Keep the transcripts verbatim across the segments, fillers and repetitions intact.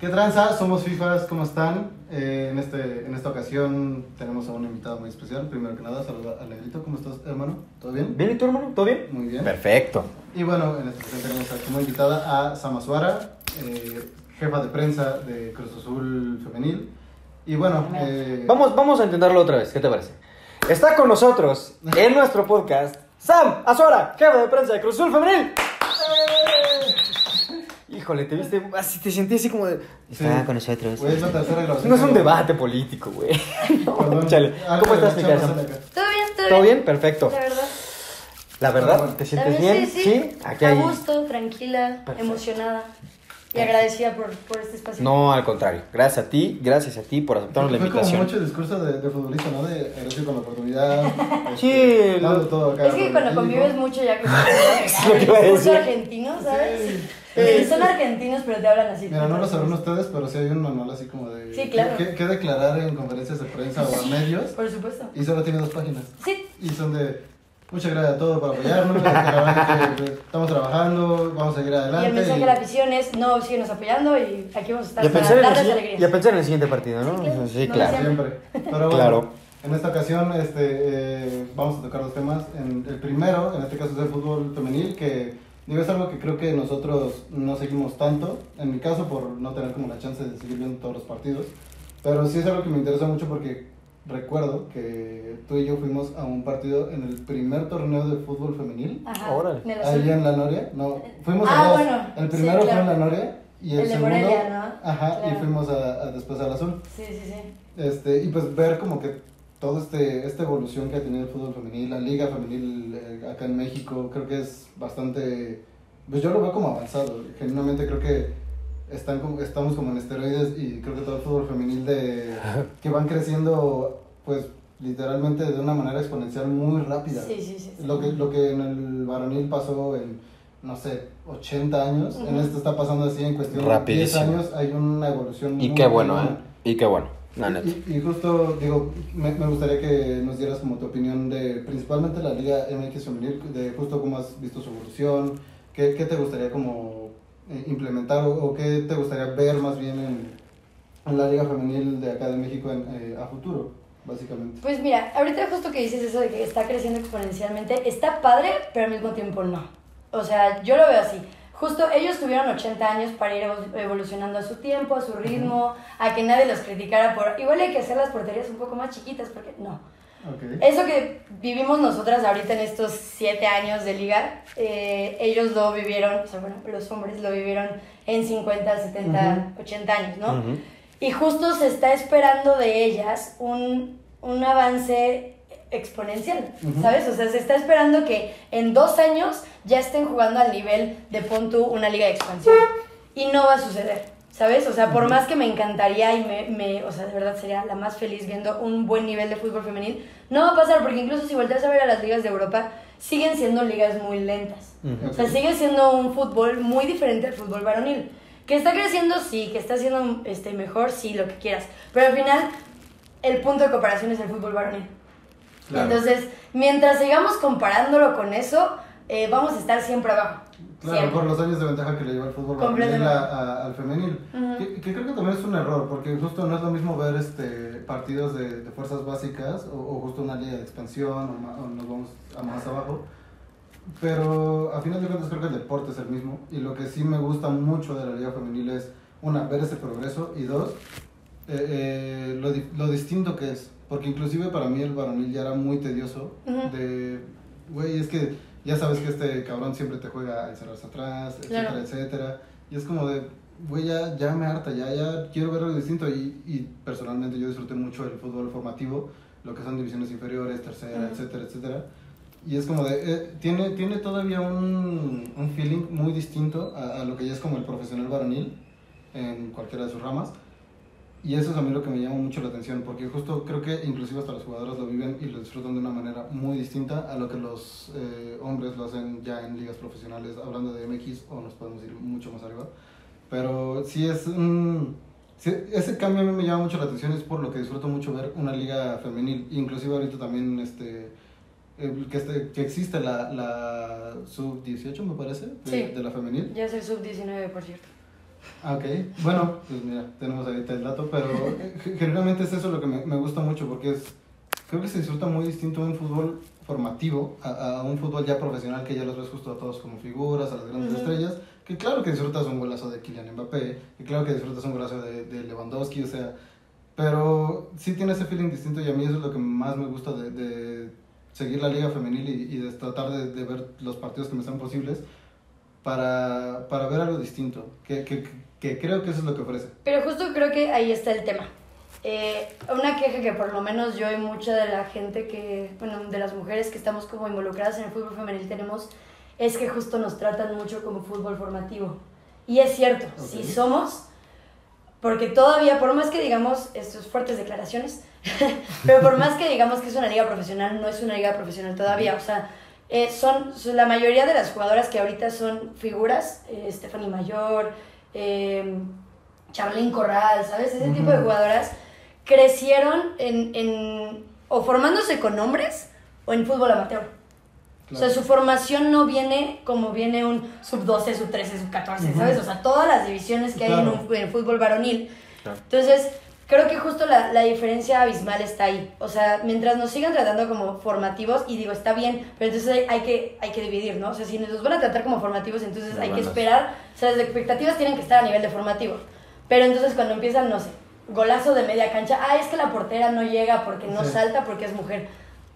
¿Qué tranza? Somos FIFAs, ¿cómo están? Eh, en, este, en esta ocasión tenemos a un invitado muy especial. Primero que nada, saluda a Negrito. ¿Cómo estás, hermano? ¿Todo bien? ¿Bien y tú, hermano? ¿Todo bien? Muy bien. Perfecto. Y bueno, en esta ocasión tenemos como invitada a Sama Suara, eh, jefa de prensa de Cruz Azul Femenil. Y bueno, eh... Vamos, vamos a intentarlo otra vez, ¿qué te parece? Está con nosotros en nuestro podcast Sam Azuara, jefa de prensa de Cruz Azul Femenil. Híjole, te viste así, te sentí así como de... Está sí. con nosotros. Güey, es la tercera grabación. No es un debate político, güey. No, chale. ¿Cómo estás, mi cara, Sam? Todo bien, todo, ¿Todo bien. bien? Perfecto. La verdad. ¿La verdad? Bueno, ¿Te sientes También bien? sí, sí. Aquí A hay... gusto, tranquila, Perfecto. emocionada y agradecida por, por este espacio. No, al contrario. Gracias a ti, gracias a ti por aceptarnos la Fue como invitación. mucho discurso de, de futbolista, ¿no? De gracias con la oportunidad. Sí, este, lo- dando todo acá Es que por cuando el convives equipo. mucho ya que Es lo que iba a es decir. argentino, ¿sabes? Sí. Eh, Son argentinos, pero te hablan así. Mira, no lo sabrán ustedes, pero sí hay un manual así como de... Sí, claro. ¿Qué, qué declarar en conferencias de prensa o a medios? Por supuesto. Y solo tiene dos páginas. Sí, Y son de... Muchas gracias a todos por apoyarnos. que la verdad que estamos trabajando, vamos a seguir y adelante. el mensaje de la afición es: no, síguenos apoyando y aquí vamos a estar Y a para pensar en el darles siguiente- alegrías. y a pensar en el siguiente partido, ¿no? Sí, claro. Sí, No, claro. Siempre. Pero bueno, Claro. en esta ocasión este, eh, vamos a tocar los temas. En el primero, en este caso, es el fútbol femenil, que digo, es algo que creo que nosotros no seguimos tanto. En mi caso, por no tener como la chance de seguir viendo todos los partidos. Pero sí es algo que me interesa mucho porque recuerdo que tú y yo fuimos a un partido en el primer torneo de fútbol femenil. Ajá. Órale. en el azul. Ahí en La Noria, no, fuimos Ah, a dos. bueno, El sí, primero claro. fue en La Noria y el, El de segundo, Morelia, ¿no? ajá, y Claro. fuimos a, a después al Azul. Sí, sí, sí. Este, y pues ver como que toda este, esta evolución que ha tenido el fútbol femenil, la liga femenil eh, acá en México, creo que es bastante, pues yo lo veo como avanzado. Genuinamente creo que están como, estamos como en esteroides y creo que todo el fútbol femenil de que van creciendo, pues literalmente de una manera exponencial muy rápida. Sí, sí, sí, sí. Lo que, lo que en el varonil pasó en, no sé, ochenta años, Ujú. en este está pasando así en cuestión de Rapidísimo. diez años, hay una evolución Y muy qué bueno, cañona. ¿eh? Y qué bueno, la neta. Y, y justo, digo, me, me gustaría que nos dieras como tu opinión de principalmente la Liga M X femenil, de justo cómo has visto su evolución, qué, qué te gustaría como eh, implementar o, o qué te gustaría ver más bien en, en la Liga femenil de acá de México en, eh, a futuro, básicamente. Pues mira, ahorita justo que dices eso de que está creciendo exponencialmente, está padre, pero al mismo tiempo no. O sea, yo lo veo así. Justo ellos tuvieron ochenta años para ir evo- evolucionando a su tiempo, a su ritmo, a que nadie los criticara por... Igual hay que hacer las porterías un poco más chiquitas, porque no. Okay. Eso que vivimos nosotras ahorita en estos siete años de liga, eh, ellos lo vivieron, o sea, bueno, los hombres lo vivieron en cincuenta, setenta, ochenta años, ¿no? Ujú. Y justo se está esperando de ellas un, un avance exponencial, Ujú. ¿sabes? O sea, se está esperando que en dos años ya estén jugando al nivel de pon tú una liga de expansión. Y no va a suceder, ¿sabes? O sea, por Ujú. más que me encantaría y me, me, o sea, de verdad sería la más feliz viendo un buen nivel de fútbol femenil, no va a pasar porque incluso si volteas a ver a las ligas de Europa, siguen siendo ligas muy lentas. Ujú. O sea, sigue siendo un fútbol muy diferente al fútbol varonil. Que está creciendo, sí. Que está siendo este, mejor, sí, lo que quieras. Pero al final, el punto de comparación es el fútbol varonil. Claro. Entonces, mientras sigamos comparándolo con eso, eh, vamos a estar siempre abajo. Claro, Siempre. por los años de ventaja que le lleva el fútbol varonil Completamente. a- a- al femenil. Ujú. que, que creo que también es un error, porque justo no es lo mismo ver este partidos de, de fuerzas básicas o, o justo una liga de expansión o, ma- o nos vamos a más abajo. Pero a final de cuentas creo que el deporte es el mismo. Y lo que sí me gusta mucho de la liga femenil es, una, ver ese progreso y dos, eh, eh, lo, di- lo distinto que es. Porque inclusive para mí el varonil ya era muy tedioso. Ujú. De, güey, es que ya sabes que este cabrón siempre te juega a encerrarse atrás, etcétera, Claro. etcétera. Y es como de, güey, ya, ya me harta, ya, ya quiero ver algo distinto. Y, y personalmente yo disfruté mucho el fútbol formativo, lo que son divisiones inferiores, tercera, Ujú. etcétera, etcétera. Y es como de, eh, tiene, tiene todavía un, un feeling muy distinto a, a lo que ya es como el profesional varonil en cualquiera de sus ramas. Y eso es a mí lo que me llama mucho la atención, porque justo creo que inclusive hasta los jugadores lo viven y lo disfrutan de una manera muy distinta a lo que los eh, hombres lo hacen ya en ligas profesionales, hablando de M X, o nos podemos ir mucho más arriba. Pero sí es un... sí, ese cambio a mí me llama mucho la atención, es por lo que disfruto mucho ver una liga femenil, inclusive ahorita también este... eh, que, este, que existe la, la sub dieciocho, me parece, de, Sí. de la femenil. Ya es el sub diecinueve, por cierto. Ah, ok. Bueno, pues mira, tenemos ahorita el dato, pero generalmente es eso lo que me, me gusta mucho, porque es, creo que se disfruta muy distinto un fútbol formativo a, a un fútbol ya profesional, que ya los ves justo a todos como figuras, a las grandes uh-huh. estrellas, que claro que disfrutas un golazo de Kylian Mbappé, que claro que disfrutas un golazo de, de Lewandowski, o sea, pero sí tiene ese feeling distinto, y a mí eso es lo que más me gusta de, de seguir la liga femenil y, y de tratar de, de ver los partidos que me sean posibles para, para ver algo distinto, que, que, que creo que eso es lo que ofrece. Pero justo creo que ahí está el tema. Eh, una queja que por lo menos yo y mucha de la gente que, bueno, de las mujeres que estamos como involucradas en el fútbol femenil tenemos, es que justo nos tratan mucho como fútbol formativo. Y es cierto, okay. sí somos, porque todavía, por más que digamos estas fuertes declaraciones, pero por más que digamos que es una liga profesional, no es una liga profesional todavía, o sea, eh, son, son la mayoría de las jugadoras que ahorita son figuras, eh, Stephanie Mayor, eh, Charlene Corral, ¿sabes? Ese uh-huh. tipo de jugadoras crecieron en, en o formándose con hombres o en fútbol amateur. Claro. O sea, su formación no viene como viene un sub doce, sub trece, sub catorce, uh-huh. ¿sabes? O sea, todas las divisiones que claro. hay en, un, en el fútbol varonil. Claro. Entonces, creo que justo la, la diferencia abismal está ahí. O sea, mientras nos sigan tratando como formativos, y digo, está bien, pero entonces hay, hay, que, hay que dividir, ¿no? O sea, si nos van a tratar como formativos, entonces no hay buenas. que esperar. O sea, las expectativas tienen que estar a nivel de formativo. Pero entonces cuando empiezan, no sé, golazo de media cancha, ah, es que la portera no llega porque no sí. salta porque es mujer.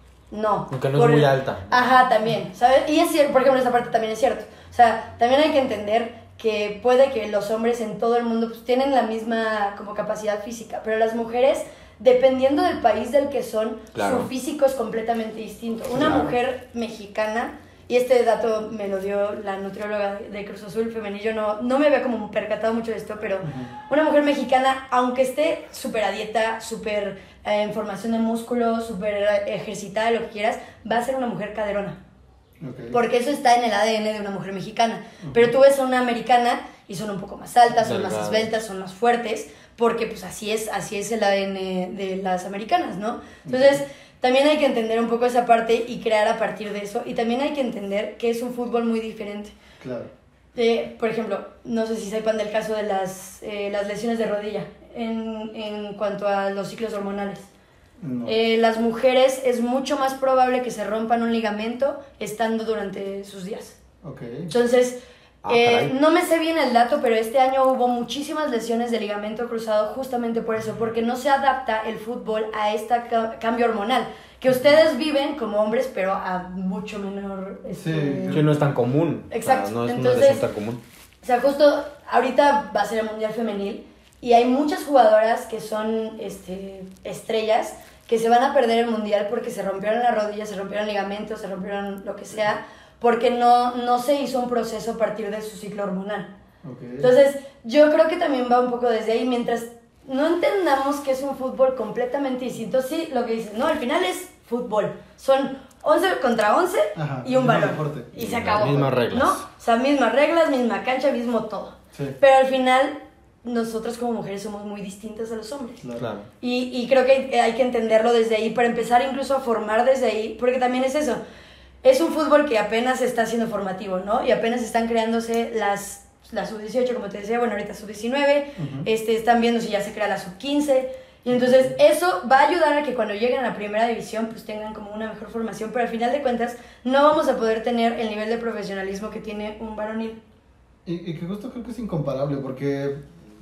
No. Porque no por, es muy alta. Ajá, también, ¿sabes? Y es cierto, por ejemplo, esa parte también es cierto. O sea, también hay que entender que puede que los hombres en todo el mundo pues, tienen la misma como capacidad física, pero las mujeres, dependiendo del país del que son, claro. su físico es completamente distinto. Una claro. mujer mexicana, y este dato me lo dio la nutrióloga de Cruz Azul femenil, yo no, no me había como percatado mucho de esto, pero uh-huh. una mujer mexicana, aunque esté súper a dieta, súper eh, en formación de músculo, súper ejercitada, lo que quieras, va a ser una mujer caderona. Okay. Porque eso está en el A D N de una mujer mexicana. Uh-huh. Pero tú ves a una americana y son un poco más altas, son Delgado. más esbeltas, son más fuertes, porque pues así es, así es el A D N de las americanas, ¿no? Entonces... Uh-huh. También hay que entender un poco esa parte y crear a partir de eso. Y también hay que entender que es un fútbol muy diferente. Claro. Eh, por ejemplo, no sé si sepan del caso de las, eh, las lesiones de rodilla en, en cuanto a los ciclos hormonales. No. Eh, las mujeres es mucho más probable que se rompan un ligamento estando durante sus días. Okay. Entonces... Ah, eh, no me sé bien el dato, pero este año hubo muchísimas lesiones de ligamento cruzado justamente por eso, porque no se adapta el fútbol a este ca- cambio hormonal que ustedes viven como hombres, pero a mucho menor... Este... Sí, sí, no es tan común. Exacto. O sea, no es Entonces, una lesión tan común. O sea, justo ahorita va a ser el Mundial Femenil y hay muchas jugadoras que son este, estrellas que se van a perder el Mundial porque se rompieron las rodillas, se rompieron ligamentos, se rompieron lo que sea... porque no, no se hizo un proceso a partir de su ciclo hormonal. Okay. Entonces, yo creo que también va un poco desde ahí, mientras no entendamos que es un fútbol completamente distinto, sí, lo que dicen, no, al final es fútbol, son once contra once Ajá, y un balón, deporte. Y se acabó. Las mismas reglas. ¿No? O sea, mismas reglas, misma cancha, mismo todo. Sí. Pero al final, nosotros como mujeres somos muy distintas a los hombres. Claro. Y, y creo que hay, hay que entenderlo desde ahí, para empezar incluso a formar desde ahí, porque también es eso. Es un fútbol que apenas está siendo formativo, ¿no? Y apenas están creándose las, las sub dieciocho, como te decía, bueno, ahorita sub diecinueve, uh-huh. este, están viendo si ya se crea la sub quince, y entonces eso va a ayudar a que cuando lleguen a la primera división pues tengan como una mejor formación, pero al final de cuentas no vamos a poder tener el nivel de profesionalismo que tiene un varonil. Y, y que justo creo que es incomparable, porque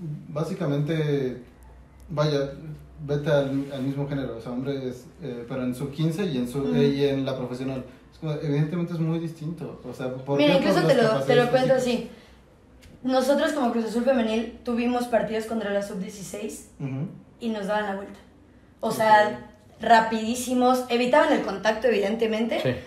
básicamente, vaya... vete al, al mismo género, o sea, hombres, eh, pero en sub quince y en, su, uh-huh. eh, y en la profesional. Es como, evidentemente es muy distinto. O sea, ¿por Mira, qué? incluso Por te lo, te lo cuento físicas. así. Nosotros como Cruz Azul Femenil tuvimos partidos contra la sub dieciséis uh-huh. y nos daban la vuelta. O sea, okay. rapidísimos, evitaban el contacto evidentemente, sí.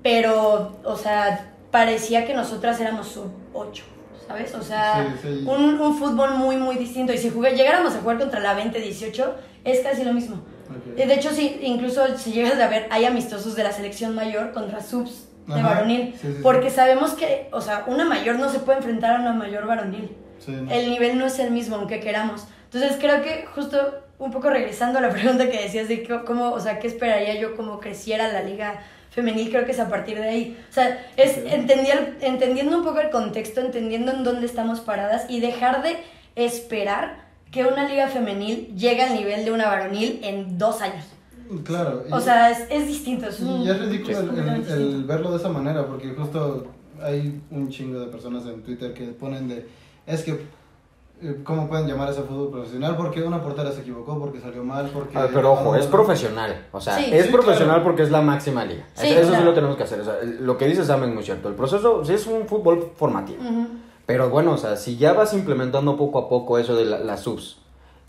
pero, o sea, parecía que nosotras éramos sub ocho. ¿Sabes? O sea, sí, sí. Un, un fútbol muy, muy distinto. Y si jugué, llegáramos a jugar contra la veinte dieciocho, es casi lo mismo. Okay. De hecho, sí, incluso si llegas a ver, hay amistosos de la selección mayor contra subs de Ajá. varonil. Sí, sí, porque sí. sabemos que, o sea, una mayor no se puede enfrentar a una mayor varonil. Sí, no. El nivel no es el mismo, aunque queramos. Entonces, creo que justo un poco regresando a la pregunta que decías de cómo, o sea, qué esperaría yo cómo creciera la liga femenil, creo que es a partir de ahí. O sea, es okay. entender, entendiendo un poco el contexto, entendiendo en dónde estamos paradas y dejar de esperar que una liga femenil llegue al nivel de una varonil en dos años. Claro. O y, sea, es, es distinto. Es un, y es ridículo el, el, distinto. el verlo de esa manera, porque justo hay un chingo de personas en Twitter que ponen de, es que, eh, ¿cómo pueden llamar a ese fútbol profesional? Porque una portera se equivocó, porque salió mal, porque... Ah, pero ojo, es profesional. O sea, Sí, es sí, profesional claro. porque es la máxima liga. Sí, eso claro. sí lo tenemos que hacer. O sea, lo que dice Sam es muy cierto. El proceso sí es un fútbol formativo. Ujú. Pero bueno, o sea, si ya vas implementando poco a poco eso de la- las subs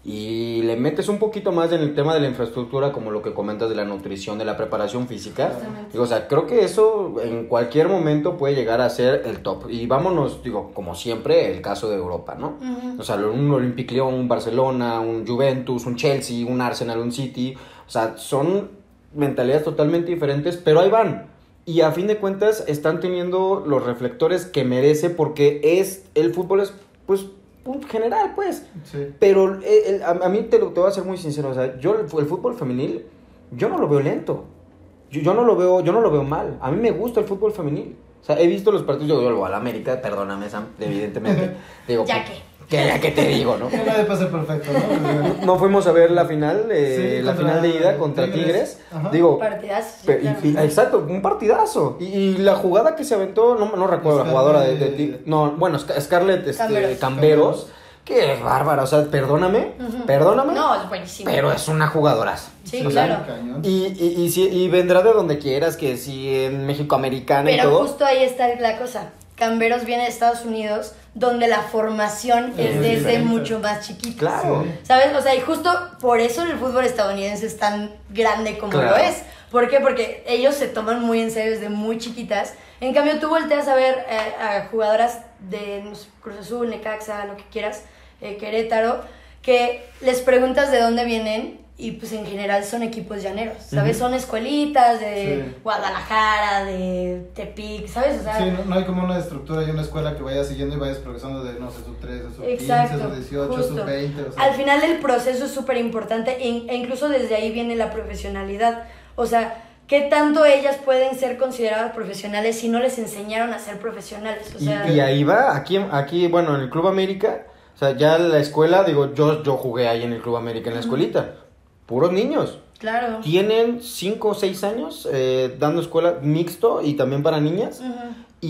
y le metes un poquito más en el tema de la infraestructura, como lo que comentas de la nutrición, de la preparación física, Justamente. digo, o sea, creo que eso en cualquier momento puede llegar a ser el top. Y vámonos, digo, como siempre, el caso de Europa, ¿no? Ujú. O sea, un Olympique Lyon, un Barcelona, un Juventus, un Chelsea, un Arsenal, un City, o sea, son mentalidades totalmente diferentes, pero ahí van. Y a fin de cuentas están teniendo los reflectores que merece porque es, el fútbol es, pues, un general, pues. Sí. Pero el- el- a, a mí te, lo, te voy a ser muy sincero, o sea, yo el, el fútbol femenil, yo no lo veo lento. Yo, yo no lo veo, yo no lo veo mal. A mí me gusta el fútbol femenil. O sea, he visto los partidos, yo digo, al América, perdóname, Sam, evidentemente. Digo, Ya pues, que. que ya que te digo, ¿no? Que nadie pasa perfecto, ¿no? No fuimos a ver la final, eh, Sí, la contra final de ida contra Tigres. Tigres. Ajá. Digo, Partidazo, sí, pe- claro. y- y- exacto, un partidazo. Y, y la jugada que se aventó, no, no recuerdo la Scarlett- jugadora de, de Tig- no, bueno, Sc- Scarlett este, Camberos. Camberos, que es bárbara, o sea, perdóname, Ujú. perdóname, No, es buenísimo. pero es una jugadoraza. Sí, O sea, claro. Cañón. Y, y, y, si- y vendrá de donde quieras, que si en México americana y Pero todo. justo ahí está la cosa. Camberos viene de Estados Unidos, donde la formación Sí, es es desde diferente. mucho más chiquita. Claro. Sí. ¿Sabes? O sea, y justo por eso el fútbol estadounidense es tan grande como Claro. lo es. ¿Por qué? Porque ellos se toman muy en serio desde muy chiquitas. En cambio, tú volteas a ver eh, a jugadoras de no sé, Cruz Azul, Necaxa, lo que quieras, eh, Querétaro, que les preguntas de dónde vienen y pues en general son equipos llaneros, ¿sabes? Ujú. Son escuelitas de Sí. Guadalajara, de Tepic, ¿sabes? O sea, Sí, no, no hay como una estructura y una escuela que vayas siguiendo y vayas progresando de, no sé, sub tres, sub quince, exacto, sub dieciocho, justo. sub veinte, o sea. Al final el proceso es súper importante e, e incluso desde ahí viene la profesionalidad. O sea, ¿qué tanto ellas pueden ser consideradas profesionales si no les enseñaron a ser profesionales? O Y, sea, y ahí va, aquí, aquí, bueno, en el Club América, o sea, ya la escuela, digo, yo, yo jugué ahí en el Club América en la escuelita, puros niños. claro. Tienen cinco o seis años eh, dando escuela mixto y también para niñas. Ujú.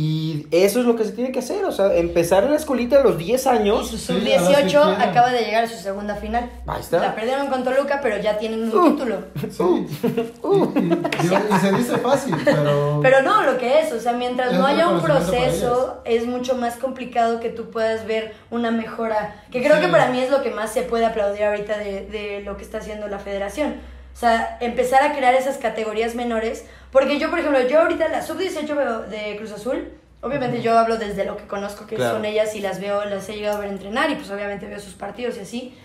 Y eso es lo que se tiene que hacer, o sea, empezar en la escolita a los diez Y años. su Sí, sub a los dieciocho que quieran. acaba de llegar a su segunda final. Ahí está. La perdieron con Toluca, pero ya tienen un Uh. título. Sí. Y, y- digo, y se dice fácil, pero. Pero no, lo que es, o sea, mientras Es no haya un reconocimiento para proceso, es mucho más complicado que tú puedas ver una mejora. Que creo Sí. que para mí es lo que más se puede aplaudir ahorita de, de lo que está haciendo la federación. O sea, empezar a crear esas categorías menores. Porque yo, por ejemplo, yo ahorita la sub dieciocho veo de Cruz Azul. Obviamente yo hablo desde lo que conozco que Claro. son ellas y las veo, las he llegado a ver entrenar y pues obviamente veo sus partidos y así.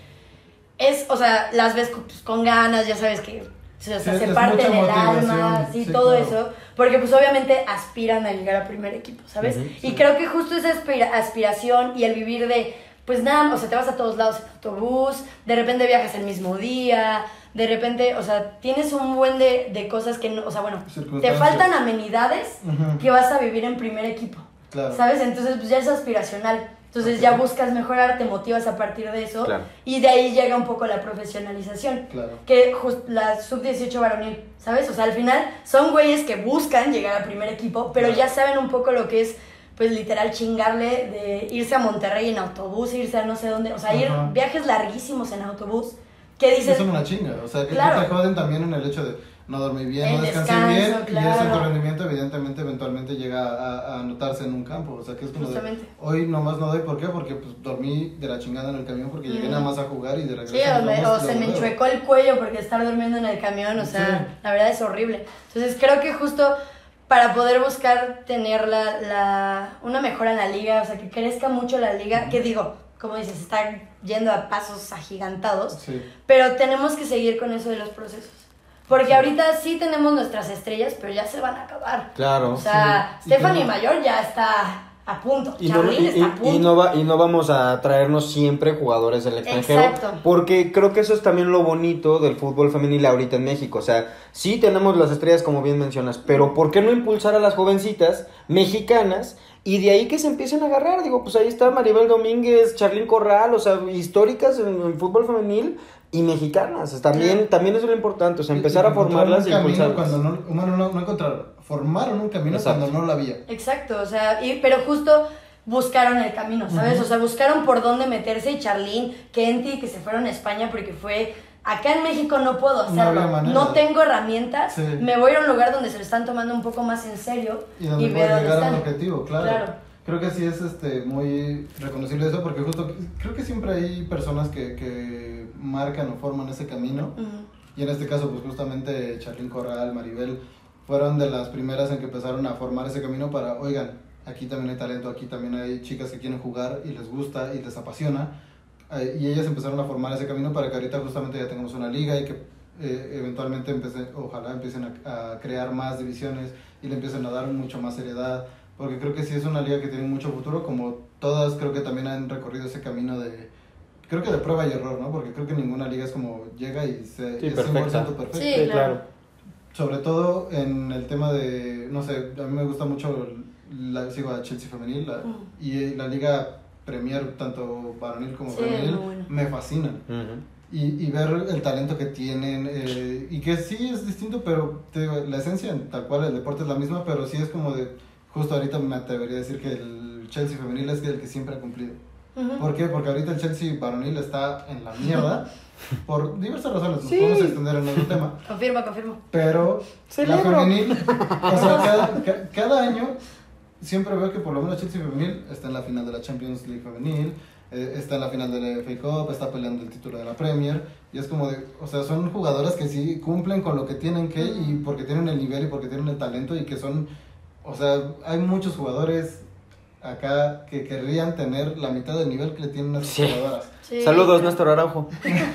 Es, o sea, las ves con, pues, con ganas, ya sabes que o sea, Sí, se es parten mucha el alma, motivación, sí, sí, todo claro. eso. Porque pues obviamente aspiran a llegar a primer equipo, ¿sabes? Ujú, y sí. creo que justo esa aspira- aspiración y el vivir de, pues nada, o sea, te vas a todos lados en autobús, de repente viajas el mismo día, de repente, o sea, tienes un buen de, de cosas que no, o sea, bueno, te Circunstancias. faltan amenidades Ujú. que vas a vivir en primer equipo, Claro. ¿sabes? Entonces pues ya es aspiracional. Entonces Ok. ya buscas mejorar, te motivas a partir de eso Claro. y de ahí llega un poco la profesionalización Claro. que just- la sub dieciocho varonil, ¿sabes? O sea, al final son güeyes que buscan llegar al primer equipo, pero Claro. ya saben un poco lo que es, pues literal chingarle de irse a Monterrey en autobús, irse a no sé dónde, o sea, ir Ajá. viajes larguísimos en autobús, que dices, Es una chinga, o sea, que Claro. te joden también en el hecho de no dormir bien, El no descansar descanso, bien, y claro. ese tu rendimiento evidentemente eventualmente llega a, a notarse en un campo, o sea, que es como de, Justamente. hoy nomás no doy, ¿por qué? Porque pues dormí de la chingada en el camión porque llegué Mm. nada más a jugar y de regreso. sí, o, nos me- vamos o y se luego me veo. enchuecó el cuello porque estar durmiendo en el camión, o sea, Sí. la verdad es horrible. Entonces creo que justo para poder buscar tener la, la, una mejora en la liga, o sea, que crezca mucho la liga, que digo, como dices, está yendo a pasos agigantados, Sí. pero tenemos que seguir con eso de los procesos. Porque ahorita sí tenemos nuestras estrellas, pero ya se van a acabar. Claro. O sea, Sí. Y Stephanie que- Mayor ya está a punto, Y no, Charlene y- está a y- punto. y no va, y no vamos a traernos siempre jugadores del extranjero. Exacto. Porque creo que eso es también lo bonito del fútbol femenil ahorita en México. O sea, sí tenemos las estrellas como bien mencionas, pero ¿por qué no impulsar a las jovencitas mexicanas Y de ahí que se empiecen a agarrar, digo, pues ahí está Maribel Domínguez, Charlín Corral, o sea, históricas en, en fútbol femenil y mexicanas. También, sí. también eso es lo importante, o sea, empezar y, y a formarlas y impulsarlas. Cuando no, bueno, no, no encontraron, formaron un camino Exacto. cuando no lo había. Exacto, o sea, y, pero justo buscaron el camino, ¿sabes? Uh-huh. O sea, buscaron por dónde meterse y Charlín, Kenty, que se fueron a España porque fue... Acá en México no puedo hacerlo, no, no tengo herramientas, sí. me voy a un lugar donde se lo están tomando un poco más en serio y donde puedes llegar a un objetivo, claro. claro. Creo que sí es este, muy reconocible eso, porque justo creo que siempre hay personas que, que marcan o forman ese camino, uh-huh. y en este caso pues justamente Charlín Corral, Maribel, fueron de las primeras en que empezaron a formar ese camino para, oigan, aquí también hay talento, aquí también hay chicas que quieren jugar y les gusta y les apasiona. Y ellas empezaron a formar ese camino para que ahorita justamente ya tengamos una liga y que eh, eventualmente empiecen, ojalá empiecen a, a crear más divisiones y le empiecen a dar mucho más seriedad, porque creo que sí es una liga que tiene mucho futuro, como todas creo que también han recorrido ese camino de, creo que de prueba y error, ¿no? Porque creo que ninguna liga es como llega y se, sí, es perfecta. cien por ciento perfecta. Sí, claro. Sobre todo en el tema de, no sé, a mí me gusta mucho, la, sigo a Chelsea femenil la, mm. y la liga Premier, tanto varonil como sí, femenil, bueno. me fascinan. Uh-huh. Y, y ver el talento que tienen, eh, y que sí es distinto, pero te digo, la esencia, tal cual, el deporte es la misma, pero sí es como de, justo ahorita me atrevería a decir que el Chelsea femenil es el que siempre ha cumplido. Uh-huh. ¿Por qué? Porque ahorita el Chelsea varonil está en la mierda, por diversas razones, nos sí. podemos extender en otro tema. Confirma, confirma. Pero Celebro. La femenil, o sea, cada, cada año... Siempre veo que por lo menos Chelsea femenil está en la final de la Champions League femenil, eh, está en la final de la F A Cup, está peleando el título de la Premier, y es como de, o sea, son jugadoras que sí cumplen con lo que tienen que, y porque tienen el nivel y porque tienen el talento, y que son, o sea, hay muchos jugadores acá que querrían tener la mitad del nivel que le tienen a sus sí. jugadoras. Sí. Saludos, Néstor Araujo.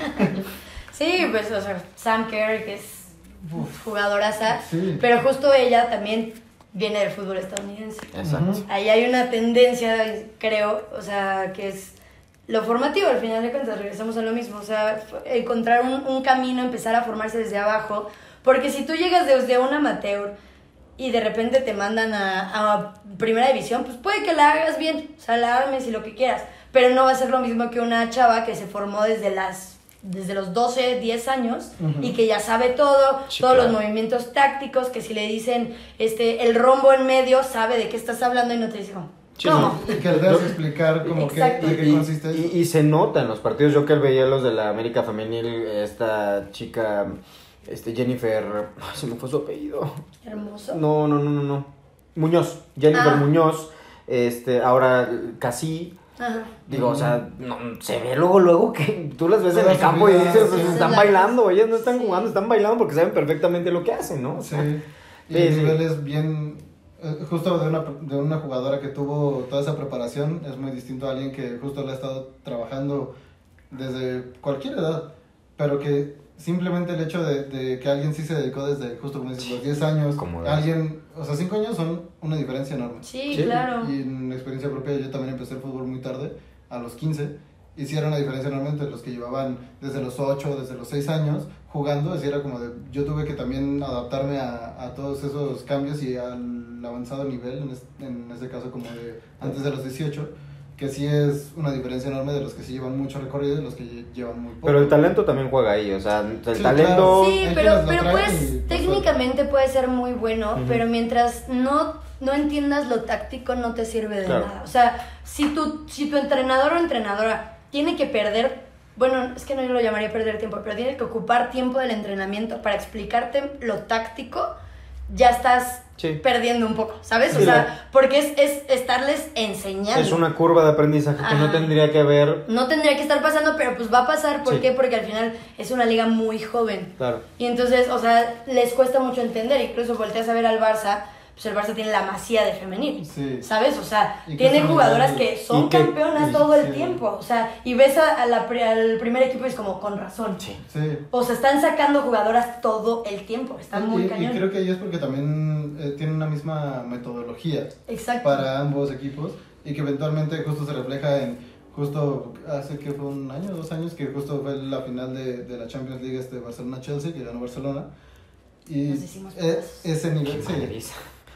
Sí, pues, o sea, Sam Kerr, que es jugadoraza, sí. pero justo ella también... viene del fútbol estadounidense. Exacto. Uh-huh. Ahí hay una tendencia, creo, o sea, que es lo formativo, al final de cuentas, regresamos a lo mismo, o sea, encontrar un, un camino, empezar a formarse desde abajo, porque si tú llegas desde un amateur y de repente te mandan a, a primera división, pues puede que la hagas bien, o sea, la armes y lo que quieras, pero no va a ser lo mismo que una chava que se formó desde las desde los doce, diez años, uh-huh. y que ya sabe todo, sí, todos claro. los movimientos tácticos, que si le dicen este el rombo en medio, sabe de qué estás hablando y no te dice cómo. Sí, ¿Cómo? Y que le debes explicar como que, de qué consiste eso. Y, y se nota en los partidos, yo que veía los de la América Femenil, esta chica, este Jennifer, se me fue su apellido. Hermoso. No, no, no, no, no. Muñoz, Jennifer ah. Muñoz, este, ahora Casí. Ajá. Digo, o sea, no, se ve luego, luego que tú las ves en el campo y dices, pues sí, están bailando, ellas no están sí. jugando, están bailando porque saben perfectamente lo que hacen, ¿no? O sea, sí, y sí, el nivel sí. es bien, eh, justo de una, de una jugadora que tuvo toda esa preparación, es muy distinto a alguien que justo le ha estado trabajando desde cualquier edad, pero que simplemente el hecho de, de que alguien sí se dedicó desde, justo como dices, los diez años, alguien, o sea, cinco años son una diferencia enorme. Sí, sí, claro. Y en experiencia propia yo también empecé el fútbol muy tarde, a los quince, y sí era una diferencia enorme entre los que llevaban desde los ocho, desde los seis años jugando, así era como de, yo tuve que también adaptarme a, a todos esos cambios y al avanzado nivel, en este, en este caso como de antes de los dieciocho, que sí es una diferencia enorme de los que sí llevan mucho recorrido y de los que llevan muy poco. Pero el talento también juega ahí, o sea, el sí, talento... Claro. Sí, pero, pero pues técnicamente puede ser muy bueno, uh-huh. pero mientras no, no entiendas lo táctico no te sirve de claro. nada. O sea, si tu, si tu entrenador o entrenadora tiene que perder, bueno, es que no yo lo llamaría perder tiempo, pero tiene que ocupar tiempo del entrenamiento para explicarte lo táctico, ya estás... Sí. perdiendo un poco, ¿sabes? Sí, o sea, la... porque es, es estarles enseñando. Es una curva de aprendizaje Ajá. que no tendría que haber... No tendría que estar pasando, pero pues va a pasar. ¿Por sí. qué? Porque al final es una liga muy joven. Claro. Y entonces, o sea, les cuesta mucho entender. Incluso volteas a ver al Barça, pues el Barça tiene la Masía de femenil, sí. ¿sabes? O sea, tiene jugadoras que son que, campeonas y, todo el sí. tiempo. O sea, y ves a, a la, al primer equipo y es como, con razón. Sí. sí. O sea, están sacando jugadoras todo el tiempo. Están y, muy y, cañón. Y creo que ahí es porque también eh, tienen una misma metodología. Exacto. Para ambos equipos. Y que eventualmente justo se refleja en... Justo hace que fue un año, dos años, que justo fue la final de, de la Champions League este Barcelona-Chelsea, que ganó Barcelona. Y Nos hicimos eh, ese nivel... Sí.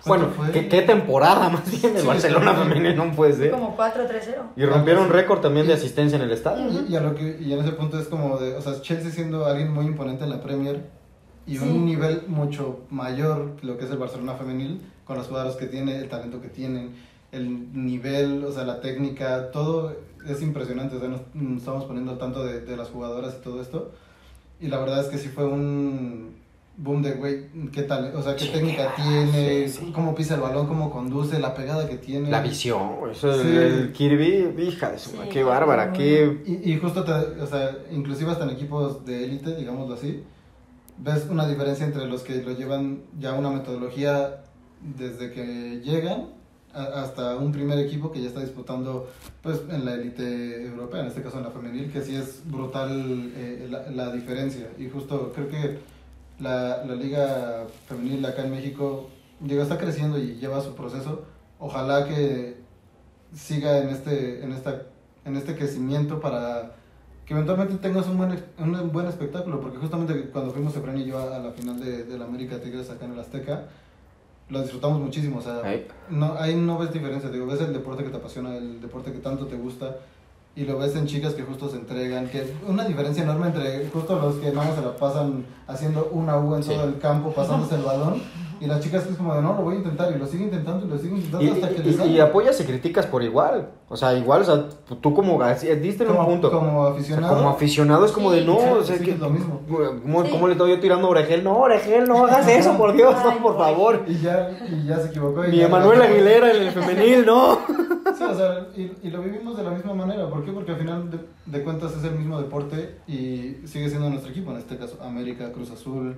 Bueno, fue? ¿qué, qué temporada más bien el Sí, Barcelona sí. femenil no puede ser. Como cuatro tres cero. Y rompieron récord también de asistencia en el estadio. Y, y a lo que, y en ese punto es como de, o sea, Chelsea siendo alguien muy imponente en la Premier y Sí. un nivel mucho mayor que lo que es el Barcelona femenil, con los jugadores que tiene, el talento que tienen, el nivel, o sea, la técnica, todo es impresionante. O sea, nos, nos estamos poniendo al tanto de, de las jugadoras y todo esto. Y la verdad es que sí fue un boom de, güey, qué tal, o sea, qué Sí, técnica ah, tiene, sí, sí. cómo pisa el balón, cómo conduce, la pegada que tiene. La visión, güey, eso Sí. el, el Kirby, hija de su Sí, madre, qué bárbara, muy qué... Y, y justo, te, o sea, inclusive hasta en equipos de élite, digámoslo así, ves una diferencia entre los que lo llevan ya una metodología desde que llegan a, hasta un primer equipo que ya está disputando pues en la élite europea, en este caso en la femenil, que sí es brutal eh, la, la diferencia. Y justo creo que la, la liga femenil acá en México, digo, está creciendo y lleva su proceso. Ojalá que siga en este, en esta, en este crecimiento para que eventualmente tengas un buen, un buen espectáculo, porque justamente cuando fuimos Efraín y yo a, a la final de, de la América Tigres acá en el Azteca, lo disfrutamos muchísimo. O sea, Ay. no, ahí no ves diferencia, digo, ves el deporte que te apasiona, el deporte que tanto te gusta, y lo ves en chicas que justo se entregan, que es una diferencia enorme entre justo los que nada más se la pasan haciendo una U en Sí. todo el campo, pasándose el balón, y las chicas que es como de, no, lo voy a intentar, y lo sigue intentando, y lo sigue intentando Y, hasta que y- les y sale. apoyas y criticas por igual. O sea, igual, o sea, tú como diste en un Como, punto. como O sea, aficionado. como aficionado es como Sí, de no, sí, o sea, sí, que, es lo mismo. ¿cómo, Sí. cómo le estoy yo tirando a Oregel? No, Oregel, no hagas eso, por Dios, Ay, no, por no. favor. Y ya, y ya se equivocó. y Ni ya- Emanuel Aguilera en el femenil, no. Sí, o sea, y, y lo vivimos de la misma manera. ¿Por qué? Porque al final de, de cuentas es el mismo deporte y sigue siendo nuestro equipo, en este caso América, Cruz Azul.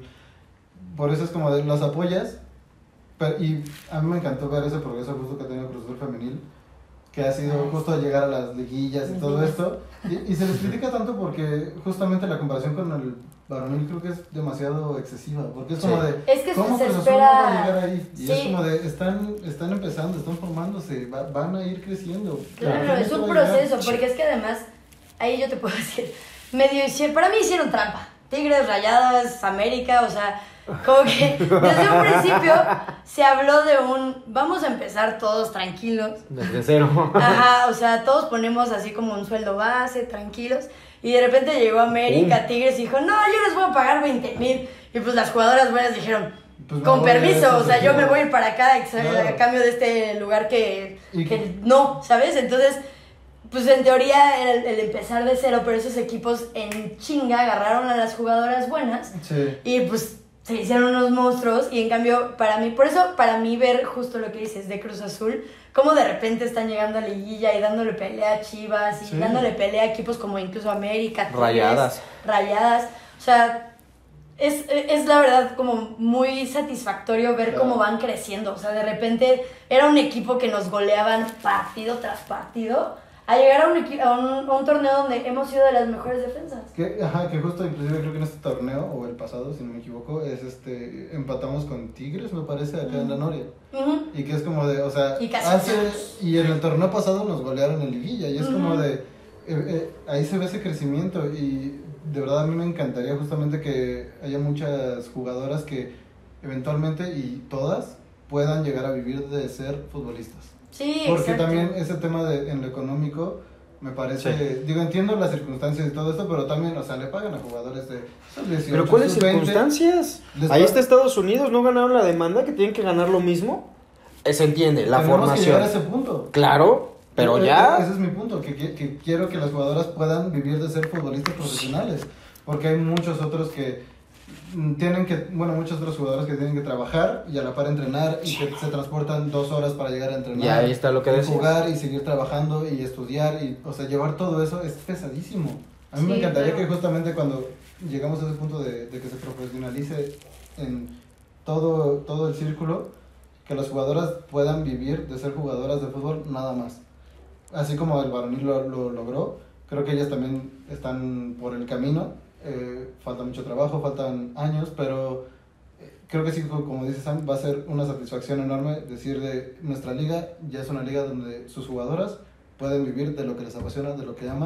Por eso es como de los apoyas. Pero, y a mí me encantó ver ese progreso justo que ha tenido Cruz Azul femenil, que ha sido Ay, justo llegar a las liguillas y Las todo ligas. esto. Y, y se les critica tanto porque justamente la comparación con el varonil creo que es demasiado excesiva. Porque es como Sí. de, Es que ¿cómo se Cruz Azul espera- no va a llegar ahí? Y Sí. es como de, están, están empezando, están formándose, va- van a ir creciendo. Claro, Pero es un ¿cómo va a llegar? proceso, porque es que además, ahí yo te puedo decir, medio hicieron, para mí hicieron trampa. Tigres, Rayadas, América, o sea, como que desde un principio se habló de un, vamos a empezar todos tranquilos. Desde cero. Ajá, o sea, todos ponemos así como un sueldo base, tranquilos. Y de repente llegó América, Pum. Tigres, y dijo, no, yo les voy a pagar veinte mil. Y pues las jugadoras buenas dijeron, Pues me con voy a permiso, estos o sea, yo me equipos. voy a ir para acá ex- Claro. a cambio de este lugar que, Y- que no, ¿sabes? Entonces, pues en teoría era el, el empezar de cero, pero esos equipos en chinga agarraron a las jugadoras buenas Sí. y pues se hicieron unos monstruos. Y en cambio, para mí, por eso, para mí ver justo lo que dices de Cruz Azul, cómo de repente están llegando a liguilla y dándole pelea a Chivas y Sí. dándole pelea a equipos como incluso América, Tigres, Rayadas. Rayadas, o sea, es, es la verdad como muy satisfactorio ver Claro. cómo van creciendo. O sea, de repente era un equipo que nos goleaban partido tras partido, a llegar a un, equi- a un, a un torneo donde hemos sido de las mejores defensas. Que, ajá, que justo inclusive creo que en este torneo, o el pasado, si no me equivoco, es este, empatamos con Tigres, me parece, acá en la Noria. Ujú. Y que es como de, o sea, Y casi hace, ganamos. y en el torneo pasado nos golearon en liguilla, y es como Ujú. de, eh, eh, ahí se ve ese crecimiento, y de verdad a mí me encantaría justamente que haya muchas jugadoras que eventualmente, y todas, puedan llegar a vivir de ser futbolistas. Sí, Porque exacto. también ese tema de, en lo económico, me parece, Sí. digo, entiendo las circunstancias y todo esto, pero también, o sea, le pagan a jugadores de sub dieciocho, Pero ¿cuáles sub veinte. circunstancias? Les Ahí pa- está Estados Unidos, ¿no ganaron la demanda que tienen que ganar lo mismo? Eh, Se entiende, la Tenemos que formación. llegar a ese punto. Claro, pero Eh, ya... Ese es mi punto, que, que, que quiero que las jugadoras puedan vivir de ser futbolistas profesionales, porque hay muchos otros que mm, tienen que, bueno, muchos otros jugadores que tienen que trabajar y a la par entrenar y que se transportan dos horas para llegar a entrenar. Y ahí está lo que y decías. jugar y seguir trabajando y estudiar y, o sea, llevar todo eso es pesadísimo. A mí me Sí, encantaría claro. que justamente cuando llegamos a ese punto de, de que se profesionalice en todo, todo el círculo, que las jugadoras puedan vivir de ser jugadoras de fútbol nada más. Así como el varonil lo, lo logró, creo que ellas también están por el camino. Eh, falta mucho trabajo, faltan años, pero eh, creo que sí, como dice Sam, va a ser una satisfacción enorme decir de nuestra liga ya es una liga donde sus jugadoras pueden vivir de lo que les apasiona, de lo que aman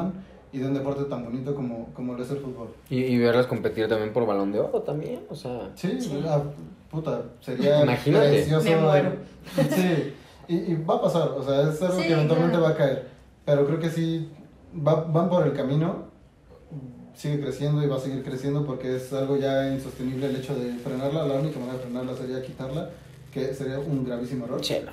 y de un deporte tan bonito como, como lo es el fútbol. Y, y verlas competir también por Balón de Oro también, o sea... Sí, Sí. ah, puta, sería Imagínate. precioso. Me muero. Sí, y, y va a pasar, o sea, es algo Sí, que eventualmente claro. va a caer, pero creo que sí, va, van por el camino, sigue creciendo y va a seguir creciendo porque es algo ya insostenible el hecho de frenarla. La única manera de frenarla sería quitarla, que sería un gravísimo error. Chela.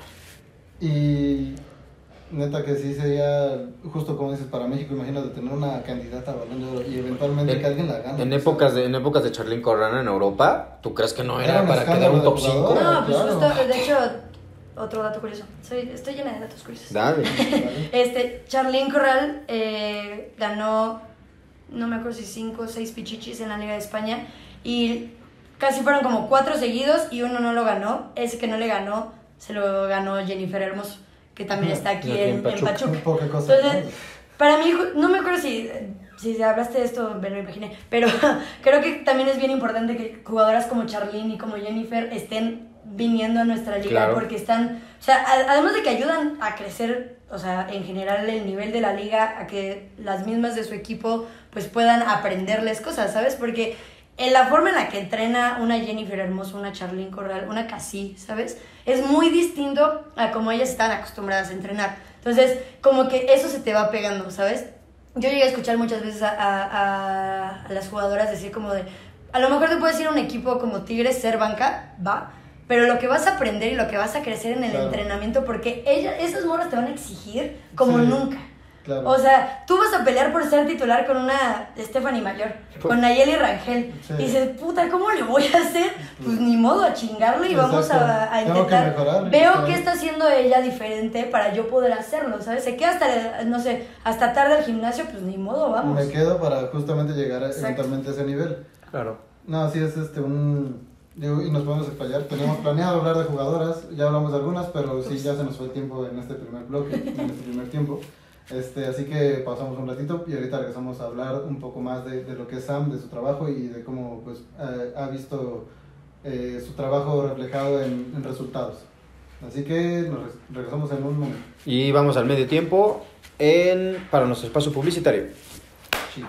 Y neta que sí sería, justo como dices, para México, imagínate tener una candidata a Balón de Oro y eventualmente En- que alguien la gane. En o sea, épocas de, en épocas de Charlín Corrales en Europa, ¿tú crees que no era, Era un para quedar escándalo un top de cinco? jugador. No, pues claro. justo, de hecho, otro dato curioso. Soy, estoy llena de datos curiosos. Dale. ¿vale? Este, Charlín Corral eh, ganó, no me acuerdo si cinco o seis pichichis en la Liga de España y casi fueron como cuatro seguidos y uno no lo ganó. Ese que no le ganó, se lo ganó Jennifer Hermoso, que también está aquí, Aquí en en, en Pachuca. Pachuca. Poca cosa. Entonces, para mí, ju- no me acuerdo si, si hablaste de esto, me lo imaginé, pero creo que también es bien importante que jugadoras como Charlene y como Jennifer estén viniendo a nuestra liga Claro. porque están, o sea, a- además de que ayudan a crecer, o sea, en general el nivel de la liga, a que las mismas de su equipo pues puedan aprenderles cosas, ¿sabes? Porque en la forma en la que entrena una Jennifer Hermoso, una Charlene Corral, una Cassie, ¿sabes? Es muy distinto a como ellas están acostumbradas a entrenar. Entonces, como que eso se te va pegando, ¿sabes? Yo llegué a escuchar muchas veces a, a, a- a las jugadoras decir como de, a lo mejor te puedes ir a un equipo como Tigres, ser banca, va, pero lo que vas a aprender y lo que vas a crecer en el Claro. entrenamiento, porque ellas, esas morras te van a exigir como Sí. nunca. Claro. O sea, tú vas a pelear por ser titular con una Stephanie Mayor, con Nayeli Rangel. Sí. Y dices, puta, ¿cómo le voy a hacer? Pues ni modo, a chingarle y vamos Exacto. a, a Tengo que intentar. mejorar, Veo claro. qué está haciendo ella diferente para yo poder hacerlo, ¿sabes? Se queda hasta, no sé, hasta tarde al gimnasio, pues ni modo, vamos. Me quedo para justamente llegar a- Exacto. eventualmente a ese nivel. Claro. No, sí es este un... digo, y nos podemos explayar. Teníamos planeado hablar de jugadoras, ya hablamos de algunas, pero sí, ya se nos fue el tiempo en este primer bloque, en este primer tiempo. Este, así que pasamos un ratito y ahorita regresamos a hablar un poco más de, de lo que es Sam, de su trabajo y de cómo pues, eh, ha visto eh, su trabajo reflejado en, en resultados. Así que nos re- regresamos en un momento. Y vamos al medio tiempo en, para nuestro espacio publicitario. Sí.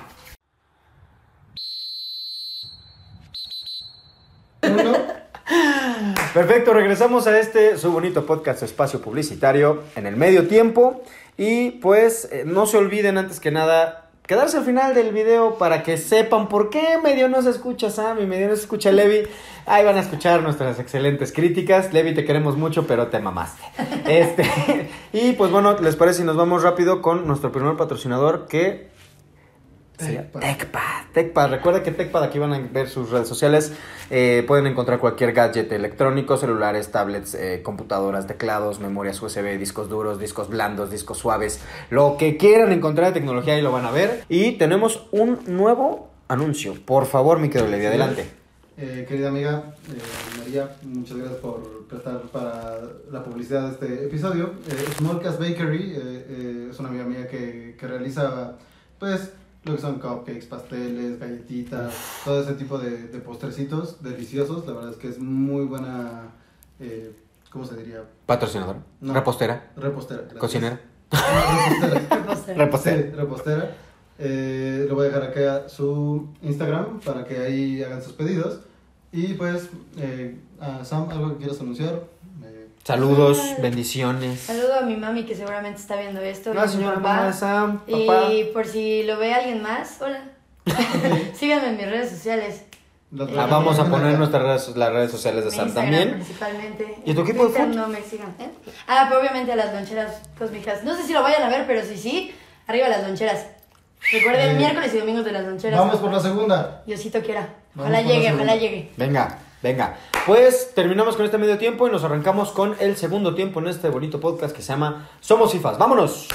Uno. Perfecto, regresamos a este su bonito podcast espacio publicitario en el medio tiempo. Y pues eh, no se olviden antes que nada quedarse al final del video para que sepan por qué medio no se escucha Sam y medio no se escucha Levi. Ahí van a escuchar nuestras excelentes críticas. Levi, te queremos mucho, pero te mamaste. Este, y pues bueno, ¿les parece si nos vamos rápido con nuestro primer patrocinador que... TechPad. TechPad. TechPad. Recuerda que TechPad, aquí van a ver sus redes sociales. Eh, pueden encontrar cualquier gadget electrónico, celulares, tablets, eh, computadoras, teclados, memorias U S B, discos duros, discos blandos, discos suaves. Lo que quieran encontrar de tecnología ahí lo van a ver. Y tenemos un nuevo anuncio. Por favor, mi querido Levi, adelante. Eh, querida amiga eh, María, muchas gracias por prestar para la publicidad de este episodio. Eh, Smallcast Bakery eh, eh, es una amiga mía que, que realiza, pues, lo que son cupcakes, pasteles, galletitas, todo ese tipo de, de postrecitos deliciosos. La verdad es que es muy buena, eh, ¿cómo se diría? Patrocinador. No. Repostera. Repostera. gracias. Cocinera. No, repostera. No sé. Repostera. Sí, repostera. Eh, lo voy a dejar acá su Instagram para que ahí hagan sus pedidos. Y pues, eh, a Sam, ¿algo que quieras anunciar? Eh, Saludos, Ah. bendiciones. Saludo a mi mami que seguramente está viendo esto. y La a mi señora papá. mamá de Sam, papá. Y por si lo ve alguien más, hola. Síganme en mis redes sociales. las Ah, vamos a ven poner acá. nuestras redes, las redes sociales de Mi Sam Instagram también. principalmente. ¿Y tu equipo de Twitter fútbol? no me sigan, ¿eh? Ah, pero obviamente a las loncheras cósmicas. No sé si lo vayan a ver, pero si sí, arriba las loncheras. Recuerden, Eh, miércoles y domingos de las loncheras. Vamos por la segunda. Diosito quiera. Vamos Ojalá por la llegue, segunda. ojalá llegue. Venga, venga. Pues terminamos con este medio tiempo y nos arrancamos con el segundo tiempo en este bonito podcast que se llama Somos FIFAs. ¡Vámonos!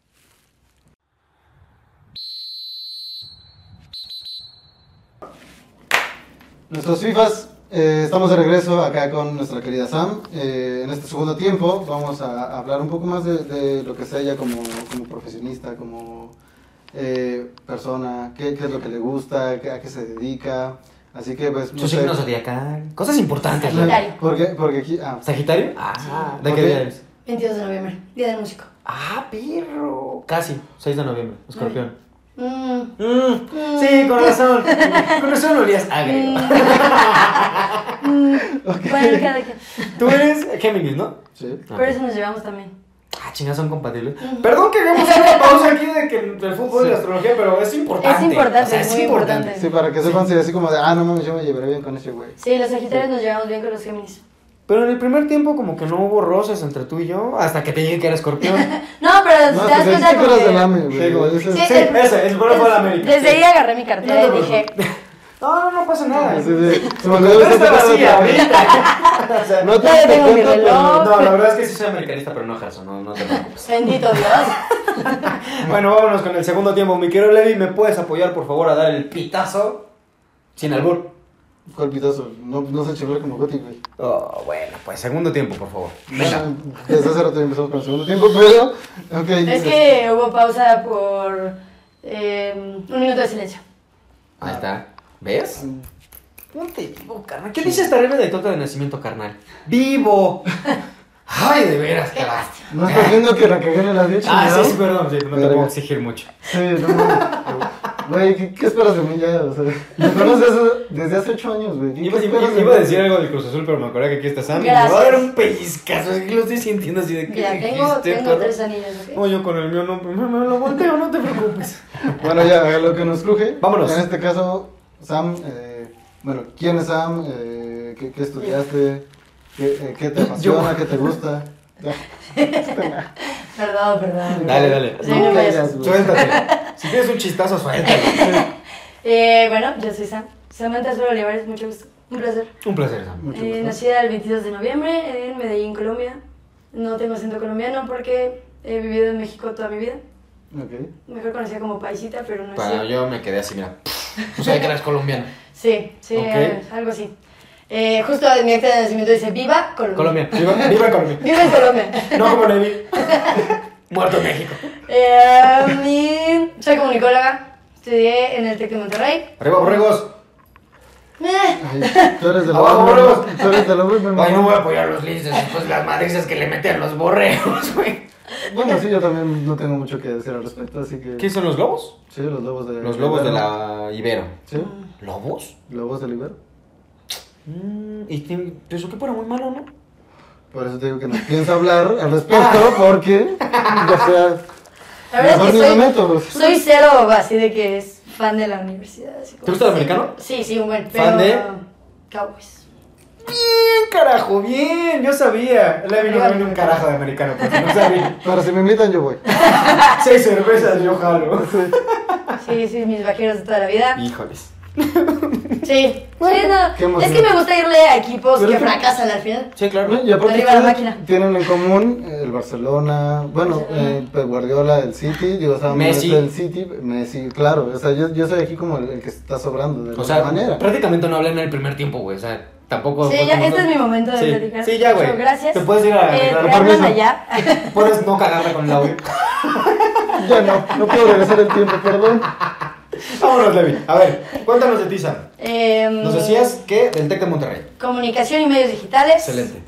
Nuestros FIFAs, eh, estamos de regreso acá con nuestra querida Sam. Eh, en este segundo tiempo vamos a hablar un poco más de, de lo que es ella como, como profesionista, como eh, persona, qué, qué es lo que le gusta, qué- a qué se dedica. Así que pues... no Su sé. signo zodiacal. Cosas importantes. ¿no? Sagitario. Porque, porque aquí... Ah, ¿Sagitario? Ah, ¿de Ok. qué día eres? veintidós de noviembre, Día del Músico. Ah, perro. Casi, seis de noviembre, escorpión. Mm. Mm, sí, con razón. Con razón olías agrio. Mm. Ok. Bueno, cada quien. Tú eres Géminis, ¿no? Sí. Por eso nos llevamos también. Ah, chingas, son compatibles. Perdón que hagamos una pausa aquí de que el fútbol y la astrología, pero es importante. Es importante, O sea, es muy importante. Sí, para que sepan, sí, así como de, ah, no mames, yo me llevaré bien con ese güey. Sí, los Sagitarios nos llevamos bien con los Géminis. Pero en el primer tiempo como que no hubo roces entre tú y yo, hasta que te dije que era escorpión. No, pero No, te das pues cuenta sí, como eras que- del AME, güey. Sí, güey. Ese- Sí, Sí, el- ese, el bueno fue la América. Desde sí. ahí agarré mi cartera No y te dije, No, no, no pasa nada. Así de, se me La olvidó cartera ese está pedo, vacía güey. ahorita. O sea, No te Ya das tengo mi cuenta, reloj. No, la verdad es que sí soy americanista, pero no ejerzo, no, no te preocupes. bendito Dios. Bueno, vámonos con el segundo tiempo. Mi querido Levi, ¿me puedes apoyar, por favor, a dar el pitazo? Sin albur. pero- ¿Cuál pitazo? No, no se chifló como Goti, güey. Oh, bueno, pues segundo tiempo, por favor. Venga. Bueno, desde hace rato ya empezamos con el segundo tiempo, pero. Ok. Es que hubo pausa por eh, un minuto de silencio. Ahí está. ¿Ves? Ponte vivo, carnal. ¿Qué dice esta regla de tota de nacimiento, carnal? ¡Vivo! Ay, de veras, Qué qué lástima. No estás viendo que la cagué en el avión. Ah, chingado? sí, sí, perdón, sí, no te Verga. puedo exigir mucho. Sí, no mames. Güey, ¿qué, ¿qué esperas de mí ya? O sea, me conoces hace- desde hace ocho años, güey. ¿Qué, Iba, qué iba- esperas de iba a mí? decir algo del Cruz Azul, pero me acordé que aquí está Sam. Y me Gracias. va a dar un pellizcazo. Es que lo estoy sintiendo así de que. Mira, tengo, tengo tres anillos, ¿ok? No, yo con el mío no, me, me lo volteo, no te preocupes. Bueno, ya, a lo que nos cruje. Vámonos. En este caso, Sam, eh, bueno, ¿quién es Sam? Eh, ¿qué, ¿Qué estudiaste? ¿Qué, eh, ¿Qué te apasiona? ¿Qué te gusta? Ya. Perdón, perdón. Dale, dale. Soy No un caigas, beso. güey. Suéltate. Si tienes un chistazo, suéltate. Eh, bueno, yo soy Sam. Samantha Suero Olivares, mucho gusto. Un placer. Un placer, Sam. Mucho Eh, gusto. nacida el veintidós de noviembre en Medellín, Colombia. No tengo acento colombiano porque he vivido en México toda mi vida. Ok. Mejor conocida como paisita, pero no es Para, cierto. yo me quedé así, mira. No sabía que eras colombiano. Sí, sí, Ok. eh, algo así. Eh, justo en mi acta de nacimiento dice Viva Colombia. Colombia. Viva, viva Colombia. Viva en Colombia. No como Levi. Muerto en México. Eh, y soy comunicóloga. Estudié en el Tec de Monterrey. Arriba, borregos. Eh, Ay, tú eres del Abajo, hombre. borregos. Tú eres del hombre, mi Ay, no mamá. voy a apoyar a los linces después las madrizas que le meten a los borregos, güey. Bueno, sí, yo también no tengo mucho que decir al respecto, así que. ¿Qué son los lobos? Sí, los lobos de. Los lobos de Ibero. la Ibero. Sí, ¿Lobos? lobos del Ibero. Mm, y te- eso que fuera muy malo, ¿no? Por eso te digo que no pienso hablar al respecto, porque. O sea. la verdad Mejor es ni que me soy, meto, pues. soy cero así de que es fan de la universidad. Así como ¿Te gusta el sí. americano? Sí, sí, un buen. ¿Fan pero- de? Cowboys. Bien, carajo, bien. Yo sabía. Levi no viene un carajo de americano, porque no sabía. Pero si me invitan, yo voy. Seis cervezas, yo jalo. Sí, sí, mis vaqueros de toda la vida. Híjoles. Sí, Bueno, sí, no. qué emoción. Es que me gusta irle a equipos Pero que es que- fracasan al final. Sí, claro. Y aparte Arriba la ustedes máquina. tienen en común el Barcelona, bueno, eh, Pep Guardiola del City, digo, o sea, Messi. del City, Messi, claro, o sea, yo, yo soy aquí como el, el que está sobrando de O alguna sea, manera. prácticamente no hablé en el primer tiempo, güey. O sea, tampoco. Sí, fue ya, como este no- es mi momento de Sí. platicar. Sí, ya, güey. Mucho Gracias. Te puedes ir a Eh, arreglar. te hablan Permiso. allá. Puedes no cagarla con el audio. Ya no, no puedo regresar el tiempo, perdón. Vámonos, Levi. A ver, cuéntanos de ti, Sam. Em, Nos decías que del Tec de Monterrey. Comunicación y medios digitales. Excelente.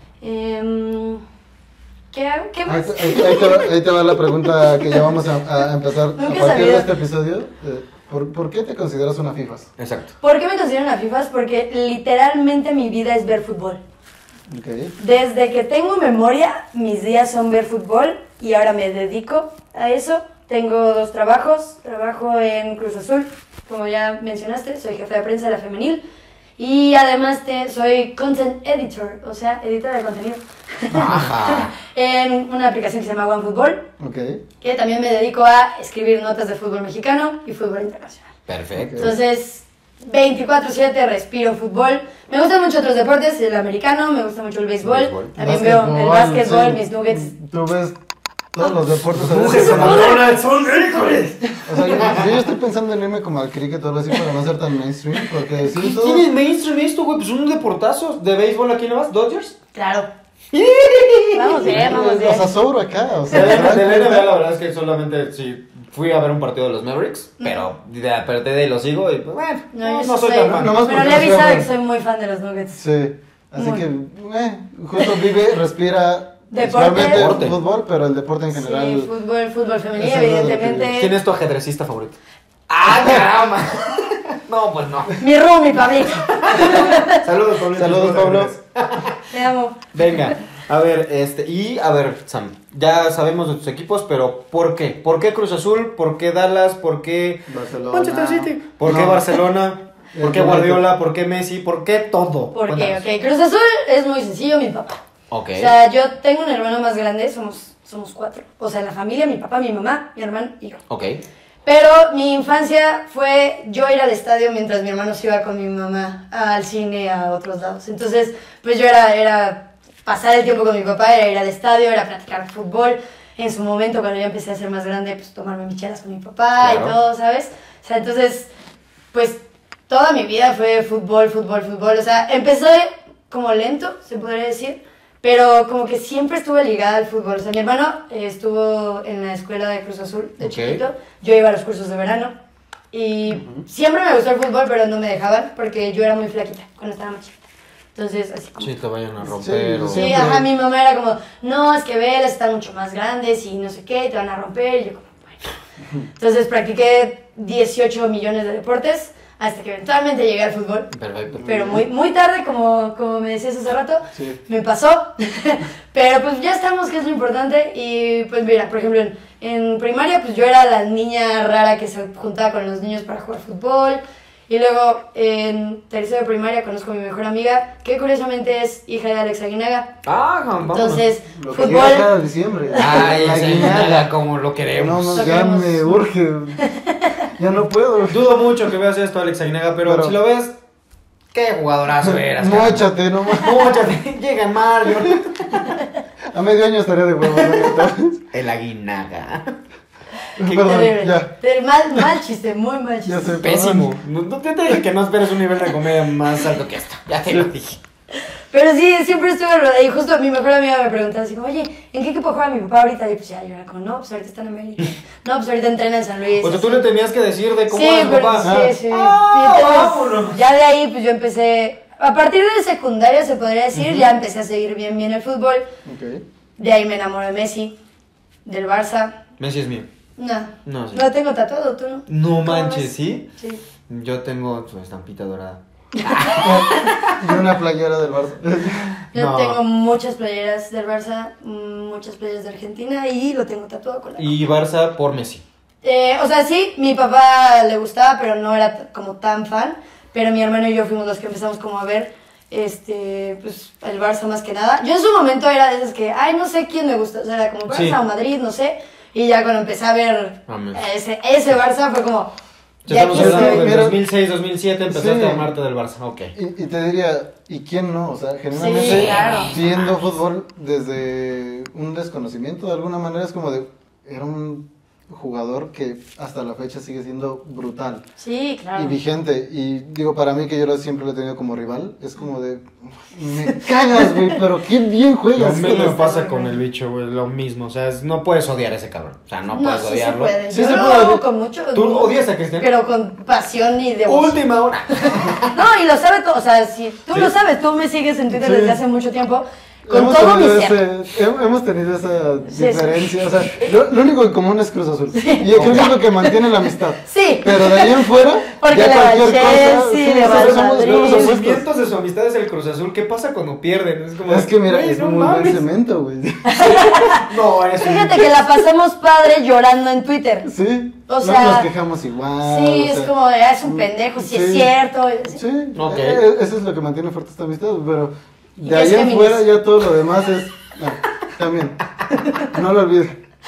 Em, ¿Qué hago? ¿Qué Ahí, más? te- ahí te- ahí te va, ahí te va la pregunta que ya vamos a, a empezar Nunca a he partir sabido. de este episodio. Eh, ¿Por, ¿Por qué te consideras una FIFAs? Exacto. ¿Por qué me considero una FIFAs? Porque literalmente mi vida es ver fútbol. Ok. Desde que tengo memoria, mis días son ver fútbol y ahora me dedico a eso. Tengo dos trabajos. Trabajo en Cruz Azul, como ya mencionaste, soy jefe de prensa de la femenil. Y además te, soy content editor, o sea, editora de contenido. Ajá. En una aplicación que se llama OneFootball, Ok. que también me dedico a escribir notas de fútbol mexicano y fútbol internacional. Perfecto. Entonces, veinticuatro siete respiro fútbol. Me gustan mucho otros deportes, el americano, me gusta mucho el béisbol. Béisbol. También veo el básquetbol, sí. mis nuggets. Tú ves todos los deportes. a Mujes veces, en como- McDonald's son híjoles. O sea, yo, yo ya estoy pensando en irme como al cricket o algo así para no ser tan mainstream, porque sí, ¿Qué todo... tiene mainstream esto, güey? Pues un deportazo de béisbol aquí nomás, Dodgers. Claro. Vamos bien, vamos bien. O sea, sobro acá, o De sea... la ¿te das de la N B A cuenta? la verdad es que solamente sí fui a ver un partido de los Mavericks, pero de aparte de lo sigo y pues bueno, No, no, yo no sí soy soy- tan fan. Nomás Pero porque Levi no soy sabe fan. que soy muy fan de los nuggets. Sí, así Muy. que, eh, justo vive, respira Deporte. Principalmente Deporte. fútbol, pero el deporte en general. Sí, fútbol, fútbol femenino, Eso es lo que- evidentemente. ¿Quién es tu ajedrecista favorito? ¡Ah, caramba! No, pues no. Mi Rumi, Pablito. Saludos, Pablo. Saludos, Pablo. Te amo. Venga, a ver, este, y a ver, Sam, ya sabemos de tus equipos, pero ¿por qué? ¿Por qué Cruz Azul? ¿Por qué Dallas? ¿Por qué Barcelona. Manchester City? ¿Por qué No. Barcelona? ¿Por qué El Guardiola? ¿Por qué Messi? ¿Por qué todo? ¿Por qué? Cuéntanos. Ok, Cruz Azul es muy sencillo, mi papá. Ok. O sea, yo tengo un hermano más grande, somos, somos cuatro. O sea, en la familia, mi papá, mi mamá, mi hermano y yo. Ok. Pero mi infancia fue yo ir al estadio mientras mi hermano se iba con mi mamá al cine, a otros lados. Entonces, pues yo era, era pasar el tiempo con mi papá, era ir al estadio, era practicar fútbol. En su momento, cuando yo empecé a ser más grande, pues tomarme michelas con mi papá Claro. y todo, ¿sabes? O sea, entonces, pues toda mi vida fue fútbol, fútbol, fútbol. O sea, empecé como lento, se podría decir, pero como que siempre estuve ligada al fútbol. O sea, mi hermano eh, estuvo en la escuela de Cruz Azul de Ok. chiquito, yo iba a los cursos de verano y siempre me gustó el fútbol, pero no me dejaban porque yo era muy flaquita cuando estaba más chiquita. Entonces, así como... Sí, te vayan a romper. Sí, o- Sí, siempre. ajá, mi mamá era como, no, es que velas están mucho más grandes y no sé qué, y te van a romper, y yo como, bueno. Entonces practiqué dieciocho millones de deportes hasta que eventualmente llegué al fútbol. Perfecto. Pero muy, muy tarde, como, como me decías hace rato, Sí. me pasó. Pero pues ya estamos, que es lo importante. Y pues mira, por ejemplo, en, en primaria pues yo era la niña rara que se juntaba con los niños para jugar fútbol. Y luego en tercero de primaria conozco a mi mejor amiga, que curiosamente es hija de Alex Aguinaga. Ah, vamos. Entonces, Lo que llega fútbol... cada diciembre. Ay, La ese guiñada. Aguinaga, como lo No, queremos. no, Lo ya queremos. me urge. Ya no puedo. Dudo mucho que veas esto, Alex Aguinaga, pero, Pero- si lo ves, qué jugadorazo eras. cara. Móchate, no más. Móchate, llega en Mario. A medio año estaría de huevo, la neta. El Aguinaga. Perdón, Terrible. ya. Ter- Mal, mal chiste, muy mal chiste. Ya sé. Pésimo. No, no te dije que no esperes un nivel de comedia más alto que esto. Ya te lo dije. Pero sí, siempre estuve rodeada. Y justo mi mejor amiga me preguntaba así como, oye, ¿en qué equipo juega mi papá ahorita? Y pues ya, yo era como, no, pues ahorita está en América. No, pues ahorita entrena en San Luis. O sea, tú así. le tenías que decir de cómo Sí, era su pero papá. sí, sí. Ah, Y entonces, vámonos. ya de ahí, pues yo empecé, a partir de secundaria se podría decir, ya empecé a seguir bien, bien el fútbol. Ok. De ahí me enamoré de Messi, del Barça. Messi es mío. No, No, sí. lo tengo tatuado, ¿tú no? No ¿Cómo manches, ves? ¿sí? Sí. Yo tengo su estampita dorada. Y una playera del Barça. Yo No. tengo muchas playeras del Barça, mm, muchas playeras de Argentina y lo tengo tatuado con la Y Barça por Messi. Eh, o sea, sí, mi papá le gustaba, pero no era t- como tan fan. Pero mi hermano y yo fuimos los que empezamos como a ver este, pues, el Barça más que nada. Yo en su momento era de esas que, ay, no sé quién me gusta. O sea, era como Barça Sí. o Madrid, no sé. Y ya cuando empecé a ver A Messi. ese, ese Barça fue como, Ya ya estamos quiero hablando ser- del Mira- dos mil seis, dos mil siete, empezaste Sí. a amarte del Barça. Ok. Y, y te diría, ¿y quién no? O sea, generalmente Sí, claro. viendo fútbol desde un desconocimiento, de alguna manera es como de, era un jugador que hasta la fecha sigue siendo brutal Sí, claro. y vigente. Y digo, para mí que yo lo- siempre lo he tenido como rival, es como de, me cagas, güey, pero qué bien Lo juegas. mismo está pasa muy con bueno. el bicho, güey. Lo mismo. O sea, es- no puedes odiar a ese cabrón. O sea, no, No, puedes sí se odiarlo. puede. Sí Yo se lo puede. amo con mucho... ¿Tú odias a Cristiano? Pero con pasión y devoción. Última hora. No, y lo sabe todo, o sea, si tú Sí. lo sabes, tú me sigues en Twitter Sí. desde hace mucho tiempo, con Hemos todo mi tenido, ser. ese- hem- hemos tenido esa Sí, diferencia, o sea, lo, lo único en común es Cruz Azul, y creo que es lo que mantiene la amistad, Sí, pero de ahí en fuera, Porque ya le va al cualquier cosa, Chelsea, le va al somos- somos Madrid. somos Los opuestos. cimientos de su amistad es el Cruz Azul. ¿Qué pasa cuando pierden? Es como. Es que mira, güey, es no muy buen mames. cemento, güey. No, eres un. fíjate que la pasamos padre llorando en Twitter. Sí, O no sea, nos quejamos igual. Sí, o es sea, como, de, "Ah, es un pendejo, si es sí. cierto. y así. Sí, Ok. eh, eso es lo que mantiene fuerte esta amistad, pero ¿Y de qué ahí es en Géminis? fuera ya todo lo demás es, no, también, no lo olvides.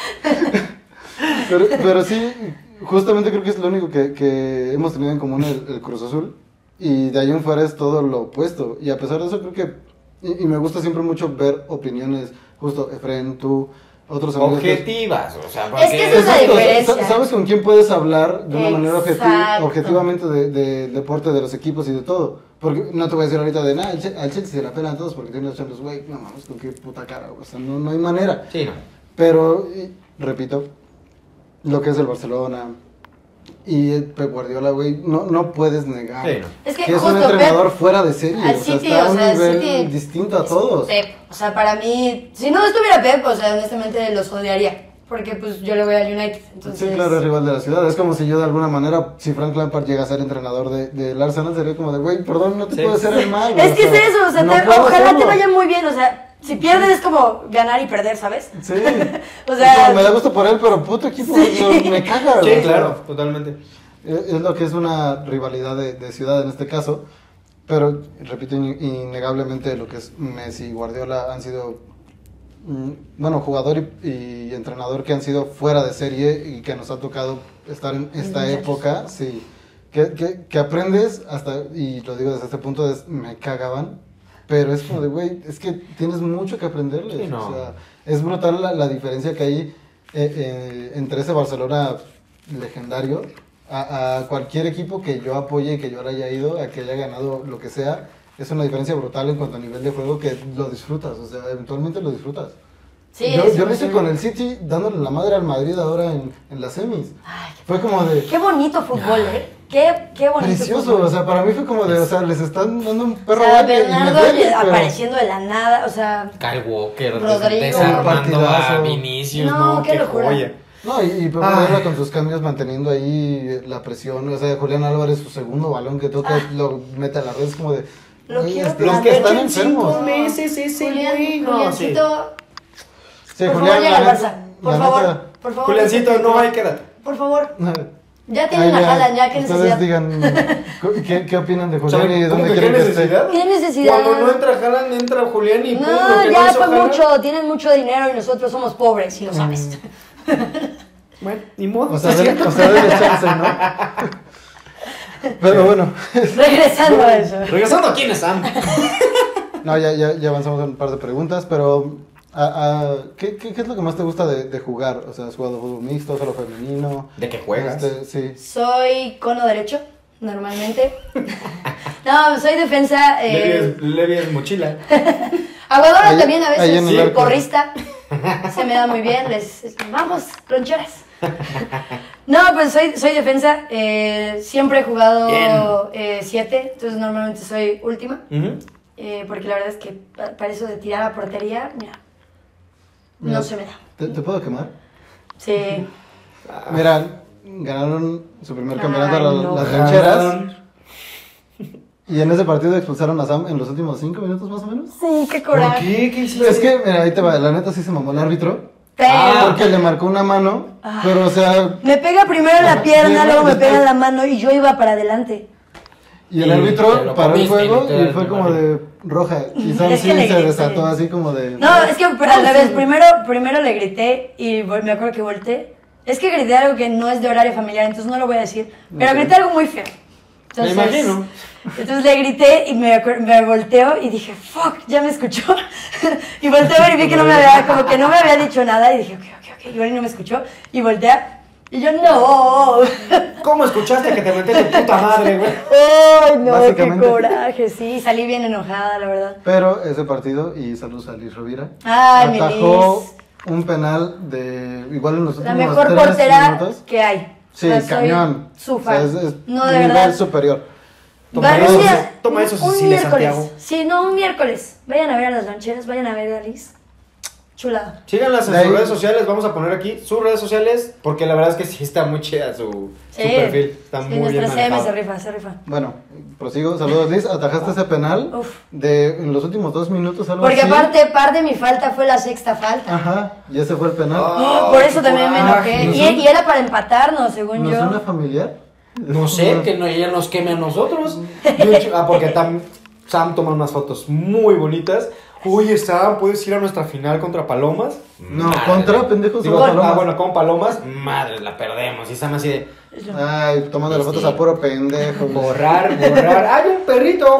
Pero, pero sí, justamente creo que es lo único que, que hemos tenido en común el, el Cruz Azul. Y de ahí en fuera es todo lo opuesto. Y a pesar de eso creo que, y, y me gusta siempre mucho ver opiniones, justo Efren, tú, otros amigos. que- Objetivas, o sea, Es que eso es la Exacto, diferencia. sa- Sabes con quién puedes hablar de una manera objeti- Exacto. objetivamente de, de deporte, de los equipos y de todo. Porque no te voy a decir ahorita de nada, al Che- al Chelsea se la pelan todos porque tiene los Champions, güey, no mames, con qué puta cara, o sea, no, no hay manera. Sí, no. Pero, y- repito, lo que es el Barcelona, Y Pep Guardiola, güey, no, no puedes negar Sí, no. Es que que es justo un entrenador Pep- fuera de serie. al O sea, City, está a o un sea, nivel City distinto a es todos. Pep. O sea, para mí, si no estuviera Pep, o sea, honestamente los odiaría. Porque pues yo le voy al United. Entonces, Sí, claro, es rival de la ciudad. Es como si yo de alguna manera, si Frank Lampard llega a ser entrenador de, del Arsenal, sería como de, güey, perdón, no te Sí. puedo hacer el mal. güey, Es que o sea, es eso, o sea, no te- puedo ojalá hacerlo. te vaya muy bien, o sea, si pierdes es como ganar y perder, ¿sabes? Sí. O sea- Es como, me da gusto por él, pero puto equipo, Sí. no, me caga. Sí, güey, o sea, claro, totalmente. Es es lo que es una rivalidad de, de ciudad en este caso, pero repito, in- innegablemente lo que es Messi y Guardiola han sido, mm, bueno, jugador y, y entrenador que han sido fuera de serie y que nos ha tocado estar en esta Muchachos. época, sí, que, que, que aprendes hasta, y lo digo desde este punto, es, me cagaban, pero es como de, güey, es que tienes mucho que aprenderles, Sí, no. o sea, es brutal la, la diferencia que hay eh, eh, entre ese Barcelona legendario a, a cualquier equipo que yo apoye y que yo haya ido, a que haya ganado lo que sea. Es una diferencia brutal en cuanto a nivel de juego que lo disfrutas, o sea, eventualmente lo disfrutas. Sí, yo es yo lo hice imposible. con el City dándole la madre al Madrid ahora en, en las semis. Ay, qué, Fue como de qué bonito fútbol, ¿eh? Qué, qué bonito precioso, fútbol. o sea, para mí fue como de, o sea, les están dando un O perro sea, gol y- y me Bernardo duele, pero- apareciendo de la nada, o sea, Kyle Walker, Rodrigo. desarmando a Partidazo. Vinicius, No, no, qué qué, locura. joya. No, y, y Pep Ay. Guardiola con sus cambios manteniendo ahí la presión, o sea, Julián Álvarez su segundo balón que toca, lo mete a la red, es como de... Lo güey, quiero es- los que plantar. están En cinco enfermos. meses ese Julián, güey. No, Juliancito, Sí, por Julián, favor, llega la al neta- Barça. Por la favor, neta- por sí. favor. Juliancito, no hay, quédate. Por favor. Ya Ahí tienen a ya, Haaland, ya, qué ustedes necesidad. digan qué, qué opinan de Julián ¿Saben y cómo dónde que qué quieren que esté. necesidad? ¿Qué necesidad? Cuando no entra Haaland, entra Julián y pum, lo No, que ya no hizo fue Haaland. mucho, tienen mucho dinero y nosotros somos pobres, y lo sabes. Bueno, ni modo. O sea, dale, o sea, dale chance, ¿no? Pero bueno, Regresando a eso. Regresando aquí en Sam. no, ya, ya, ya avanzamos en un par de preguntas, pero a, a, ¿qué, qué, qué es lo que más te gusta de, de jugar? O sea, ¿has jugado fútbol mixto, solo femenino? ¿De qué juegas? Este, sí. Soy cono derecho, normalmente. No, soy defensa. Levi Eh, es- Levi es mochila. aguadora Ahí- también a ahí veces. en el Sí, arco. porrista. Se me da muy bien. Les, es- vamos, loncheras. No, pues soy, soy defensa. Eh, siempre he jugado eh, siete, entonces normalmente soy última. Ujú. Eh, porque la verdad es que pa- para eso de tirar a portería, mira, Mira, no se me da. ¿Te, te puedo quemar? Sí. Mira, ganaron su primer Ay, campeonato la- no. las rancheras. Y en ese partido expulsaron a Sam en los últimos cinco minutos más o menos. Sí, qué ¿Por coraje. qué? ¿Qué hiciste? Es que, mira, ahí te va, la neta sí se mamó el árbitro. Pero Porque le marcó una mano, Ah. pero o sea, me pega primero en Ajá, la pierna, sí, luego me después- pega en la mano y yo iba para adelante. y el Y te árbitro lo paró el comiste, juego y literal, fue me como imagino. de roja. Y Sam Es sí que le se grité. desató así como de... No, es que al revés, primero, primero le grité y vol- me acuerdo que volteé. Es que grité algo que no es de horario familiar, entonces no lo voy a decir. Pero Ok. grité algo muy feo. Me imagino. Entonces le grité y me, acuer- me volteo y dije, fuck, ya me escuchó. Y volteé a ver y vi que no me había, como que no me había dicho nada y dije, ok, ok, ok. Y Iván no me escuchó y voltea y yo, no. ¿Cómo escuchaste que te metí tu puta madre, güey? Ay, no, qué Básicamente. coraje. Sí, salí bien enojada, la verdad. Pero ese partido, y saludos a Liz Rovira, Ay, mi atajó Liz. un penal de igual en los La últimos mejor tres portera minutos. que hay. Sí, O sea, soy cañón. Su O sea, fan. es, es no, de nivel verdad. superior. Toma Va- eso, un día- toma eso, un Cecilia miércoles. Santiago. Sí, no, un miércoles. Vayan a ver a las lancheras, vayan a ver a Liz. Chulada. Síganlas en De ahí- sus redes sociales, vamos a poner aquí sus redes sociales, porque la verdad es que sí está muy chida su, Sí. su perfil. Está Sí, muy bien nuestra C M manejado. se rifa, se rifa. Bueno, prosigo. Saludos, Liz. Atajaste ese penal Uf. de en los últimos dos minutos, algo Porque así. aparte, parte de mi falta fue la sexta falta. Ajá, y ese fue el penal. Ah. Por eso también me coraje. enojé. ¿No Y, son- y era para empatarnos, según ¿No yo. suena familiar? No sé, que no, ella nos queme a nosotros. De hecho, ah, porque tam- Sam toma unas fotos muy bonitas. Oye, Sam, ¿puedes ir a nuestra final contra Palomas? No, Madre. contra pendejos Digo, son ah, Palomas. bueno, con Palomas, madre, la perdemos. Y Sam así de Ay, tomando las Sí. fotos a puro pendejo. borrar, borrar. ¡Hay un perrito!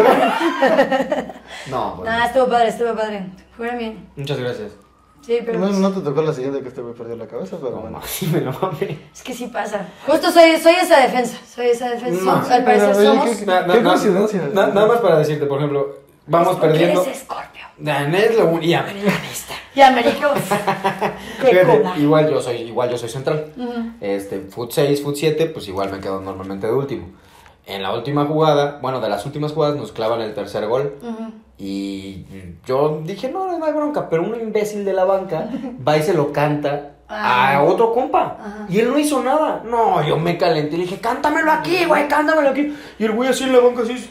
No, bueno. Nah, estuvo padre, estuvo padre. Jugaron bien. Muchas gracias. Sí, pero No, pues, no te tocó la siguiente que este güey perdió la cabeza, pero No, bueno. sí me lo mamé. es que sí pasa. Justo soy, soy esa defensa. Soy esa defensa. No. Al parecer Oye, somos. ¿qué- Na- na- Qué na- coincidencia. na- nada más para decirte, por ejemplo, vamos Porque perdiendo. eres Scorpio. Danés lo y americanista. Y América, qué Fíjate, cola. igual yo soy, igual yo soy central. Ujú. Este, foot seis, foot siete, pues igual me quedo normalmente de último. En la última jugada, bueno, de las últimas jugadas nos clavan el tercer gol. Ujú. Y yo dije, no, no hay bronca, pero un imbécil de la banca va y se lo canta Ah. a otro compa. Ajá. Y él no hizo nada. No, yo me calenté y le dije, cántamelo aquí, güey, cántamelo aquí. Y el güey así en la banca, así.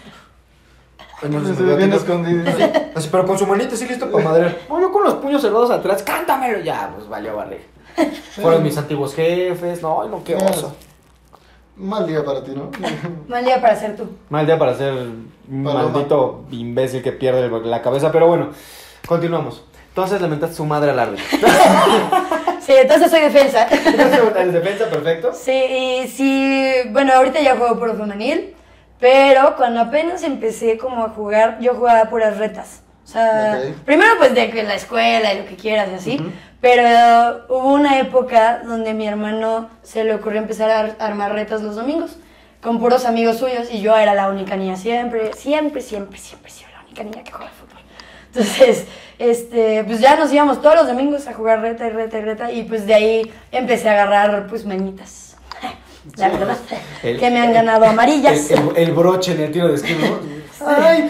Ay, no, Se se ve me bien va a escondido. Así, así, pero con su manita así listo para madrear. No, yo con los puños cerrados atrás, cántamelo. Ya, pues valió barrer. Fueron mis antiguos jefes. No, no, qué oso. Mal día para ti, ¿no? Mal día para ser tú. Mal día para ser un Paloma. maldito imbécil que pierde la cabeza. Pero bueno, continuamos. Entonces le mentaste su madre al árbitro. Sí, entonces soy defensa. ¿Eres defensa? Perfecto. Sí, y sí, bueno, ahorita ya juego puro femenil, pero cuando apenas empecé como a jugar, yo jugaba puras retas. O sea, Ok. primero pues de que la escuela y lo que quieras y así, Ujú. pero hubo una época donde mi hermano se le ocurrió empezar a ar- armar retas los domingos con puros amigos suyos y yo era la única niña siempre, siempre, siempre, siempre he sido la única niña que juega fútbol. Entonces, este, pues ya nos íbamos todos los domingos a jugar reta y reta y reta y pues de ahí empecé a agarrar pues mañitas. La verdad, El- que me han ganado amarillas. El, el- el broche en el tiro de esquina. ¿No? Ay.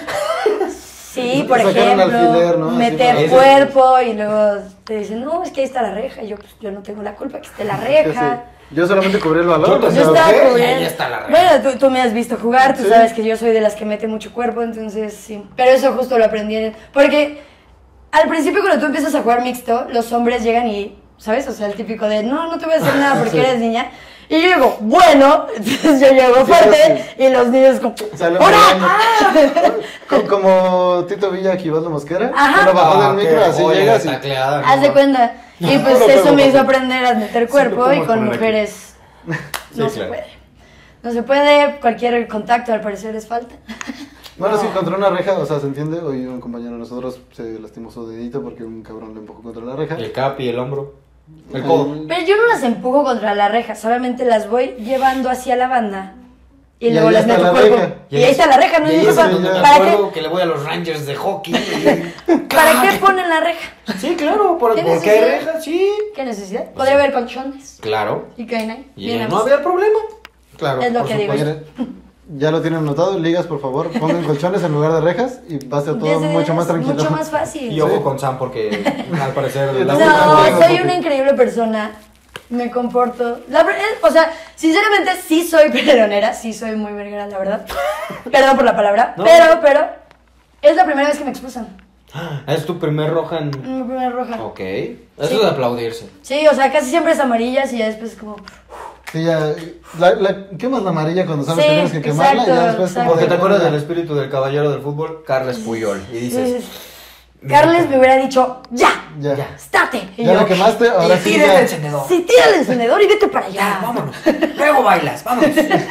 Sí, por Sacar un ejemplo, alfiler, ¿no? Así meter para- cuerpo y luego te dicen, no, es que ahí está la reja. Y yo, pues, yo no tengo la culpa que esté la reja. Yo solamente cubrí el balón. Yo te o sea, Yo estaba ¿qué? Y cubriendo. ahí está la reja. Bueno, tú, tú me has visto jugar, tú Sí. sabes que yo soy de las que mete mucho cuerpo, entonces sí. Pero eso justo lo aprendí en... Porque al principio cuando tú empiezas a jugar mixto, los hombres llegan y, ¿sabes? O sea, el típico de, no, no te voy a hacer nada porque Sí. eres niña. Y yo digo, bueno, entonces yo llego Sí, fuerte y los niños como, Sale ¡hora! volando. Co- Como Tito Villa aquí Osvaldo Mosquera. Ajá. Que lo bajó Ah, del qué micro, así joya de llegas y... tacleada, Haz de ¿no? cuenta. Y pues No lo eso puedo me hizo poner. aprender a meter Sí, cuerpo lo y podemos con poner aquí. mujeres no Sí, se claro. puede. No se puede, cualquier contacto al parecer es falta. Bueno, No. sí, contra una reja, o sea, se entiende. Hoy un compañero de nosotros se lastimó su dedito porque un cabrón le empujó contra la reja. El capi, el hombro. El codo. Ahí- Pero yo no las empujo contra la reja, solamente las voy llevando hacia la banda. Y, Y luego ahí las está meto la cuerpo. reja. Y ahí está la reja, no Y es ahí mi es culpa. donde me ¿Para acuerdo qué? que le voy a los Rangers de hockey. ¿Para qué ponen la reja? Sí, claro, por, ¿Qué porque hay necesidad? rejas, sí. ¿Qué necesidad? Podría haber colchones. Claro. Y caen ahí. Y Bien no a había problema. Claro, Es lo por que digo. supuesto. Ya lo tienen anotado, ligas, por favor, pongan colchones en lugar de rejas y va a ser todo Desde- mucho más tranquilo. Mucho más fácil. Y ojo Sí. con Sam porque al parecer... Yo la- también. No, Tengo soy poco. una increíble persona. Me comporto. La, ver- es- o sea, sinceramente sí soy peleonera, sí soy muy verguera, la verdad. Perdón por la palabra. No. Pero, pero, es la primera vez que me expulsan. Es tu primer roja en... Mi primera roja. Ok. Eso Sí. es de aplaudirse. Sí, o sea, casi siempre es amarillas y ya después es como. Sí, ya, la, la, quemas la amarilla cuando sabes Sí, que tienes que quemarla y ya exacto, después exacto. como Porque de- te acuerdas del espíritu del caballero del fútbol, Carles Puyol. Y dices... Sí, sí, sí. Carles me hubiera dicho, ¡ya! Ya. Ya. ¡Estate! Y Ya yo, la quemaste, ahora Y sí tira ya. el encendedor. Sí, tira el encendedor y vete para allá. Ya, vámonos. Luego bailas, vámonos.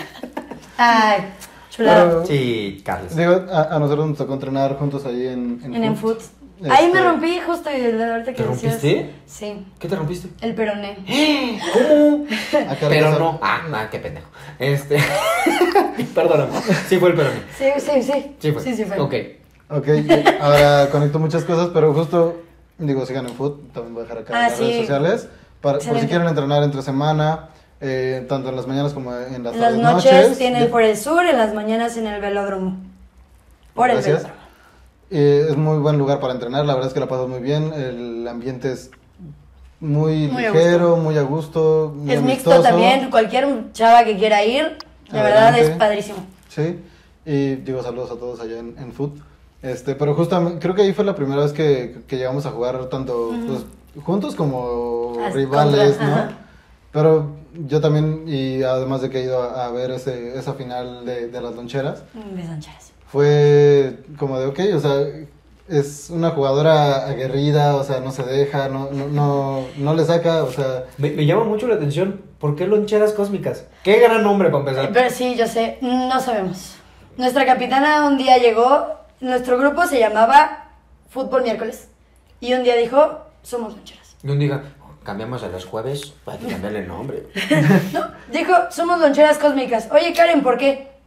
Ay, chulada. Pero, Sí, Carles. digo, a, a nosotros nos tocó entrenar juntos ahí en En Enfoot. Este, Ahí me rompí justo y de ahorita que ¿Te decías. rompiste? Sí, ¿Qué te rompiste? el peroné. ¿Cómo? Acá Pero regresar. no. Ah, ah, qué pendejo. Este. Perdóname. Sí fue el peroné. Sí, sí, sí. Sí fue. Sí, sí fue. Ok. Ok, ahora conecto muchas cosas, pero justo, digo, sigan en Foot, también voy a dejar acá Ah, en las sí. redes sociales, para, por si Excelente. quieren entrenar entre semana, eh, tanto en las mañanas como en las En las tardes noches, noches. tienen por el sur, en las mañanas en el velódromo. Por el Gracias. velódromo. Eh, es muy buen lugar para entrenar, la verdad es que la pasas muy bien, el ambiente es muy, Muy a ligero, muy a gusto, muy Es mixto amistoso. también, cualquier chava que quiera ir, la verdad Adelante. es padrísimo. Sí, y digo saludos a todos allá en, en Foot. Este, pero justamente, creo que ahí fue la primera vez que, que llegamos a jugar tanto pues, juntos como As- rivales, contra, ¿no? ajá. Pero yo también, y además de que he ido a, a ver ese, esa final de, de las loncheras, Mm, Besancheras. fue como de, ok, o sea, es una jugadora aguerrida, o sea, no se deja, no, no, no, no le saca, o sea... Me, me llama mucho la atención. ¿Por qué loncheras cósmicas? Qué gran nombre para empezar. Pero sí, yo sé, no sabemos. Nuestra capitana un día llegó, nuestro grupo se llamaba Fútbol Miércoles. Y un día dijo, somos loncheras. Y un día, cambiamos a los jueves, hay que cambiarle el nombre. No, dijo, somos loncheras cósmicas. Oye, Karen, ¿por qué?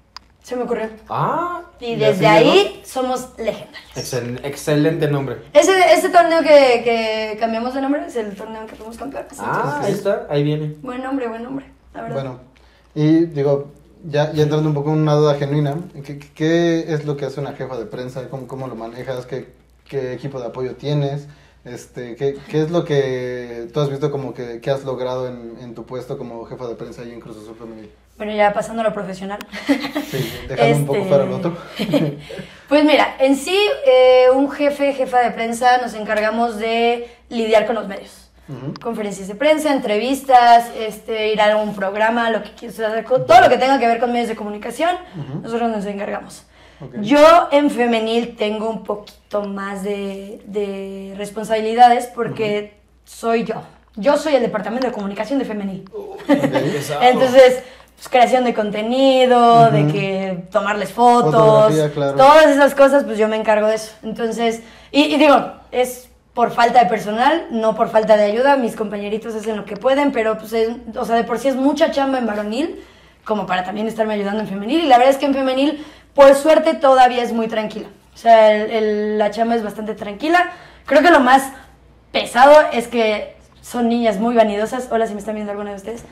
Se me ocurrió. Ah. Y ¿Y desde así ahí llegó? somos legendarios. Excel- excelente nombre. Ese, ese torneo que, que cambiamos de nombre es el torneo en que fuimos campeones. Ah, Entonces, ahí está, ahí viene. buen nombre, buen nombre, la verdad. Bueno, y digo, ya, ya entrando un poco en una duda genuina, ¿qué, qué es lo que hace una jefa de prensa? ¿Cómo, cómo lo manejas? ¿Qué, qué equipo de apoyo tienes? Este, ¿qué, ¿Qué es lo que tú has visto como que, que has logrado en, en tu puesto como jefa de prensa ahí en Cruz Azul Femenil? Bueno, ya pasando a lo profesional. Sí, dejando un poco Este, fuera el otro. Pues mira, en sí, eh, un jefe, jefa de prensa, nos encargamos de lidiar con los medios. Ujú. Conferencias de prensa, entrevistas, este, ir a un programa, lo que quieras hacer, con- todo lo que tenga que ver con medios de comunicación, Ujú. nosotros nos encargamos. Ok. Yo en femenil tengo un poquito más de, de responsabilidades porque soy yo. Yo soy el departamento de comunicación de femenil. Entonces, pues, creación de contenido, de Ujú. que tomarles fotos, Fotografía, claro. todas esas cosas, pues yo me encargo de eso. Entonces, y, y digo, es por falta de personal, no por falta de ayuda. Mis compañeritos hacen lo que pueden, pero pues es, o sea, de por sí es mucha chamba en varonil, como para también estarme ayudando en femenil. Y la verdad es que en femenil, por suerte, todavía es muy tranquila. O sea, el- el- la chamba es bastante tranquila. Creo que lo más pesado es que son niñas muy vanidosas. Hola, si me están viendo alguna de ustedes.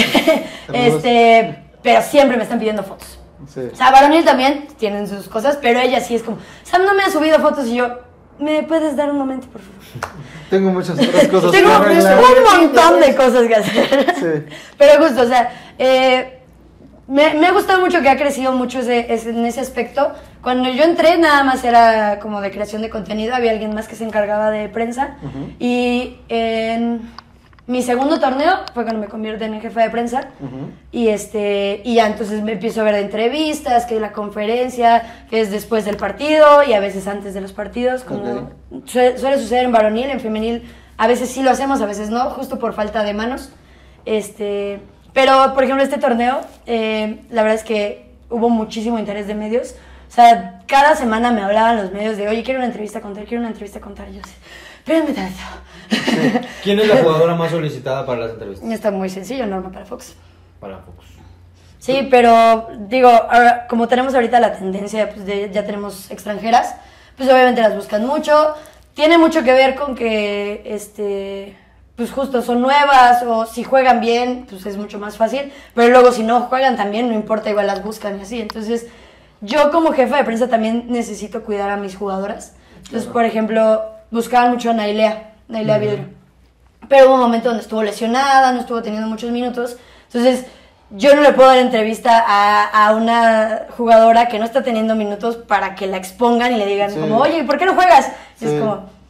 este, pero siempre me están pidiendo fotos. Sí. O sea, varonil también tienen sus cosas, pero ella sí es como, Sam no me ha subido fotos y yo, ¿me puedes dar un momento, por favor? Tengo muchas otras cosas Tengo que arreglar. un montón de cosas que hacer. Sí. Pero justo, o sea, eh, me, me ha gustado mucho que ha crecido mucho ese, ese- en ese aspecto. Cuando yo entré nada más era como de creación de contenido, había alguien más que se encargaba de prensa. Ujú. Y en mi segundo torneo fue cuando me convierten en jefa de prensa. Ujú. Y este y ya entonces me empiezo a ver de entrevistas, que la conferencia, que es después del partido y a veces antes de los partidos, como suele, suele suceder en varonil, en femenil a veces sí lo hacemos, a veces no, justo por falta de manos. Este, pero por ejemplo este torneo, eh, la verdad es que hubo muchísimo interés de medios. O sea, cada semana me hablaban los medios de, oye, quiero una entrevista con tal, quiero una entrevista con tal. Y yo así, espérame tanto. ¿Quién es la jugadora más solicitada para las entrevistas? Está muy sencillo, Norma para Fox. Para Fox. Sí, pero digo, ahora, como tenemos ahorita la tendencia, pues de, ya tenemos extranjeras, pues obviamente las buscan mucho. Tiene mucho que ver con que, este, pues justo son nuevas o si juegan bien, pues es mucho más fácil. Pero luego si no juegan también, no importa, igual las buscan y así. Entonces, yo como jefa de prensa también necesito cuidar a mis jugadoras. Entonces, Claro. por ejemplo, buscaban mucho a Nailea, Nailea Vidrio. Pero hubo un momento donde estuvo lesionada, no estuvo teniendo muchos minutos. Entonces, yo no le puedo dar entrevista a, a una jugadora que no está teniendo minutos para que la expongan y le digan Sí. como, oye, ¿por qué no juegas? Y Sí. es como,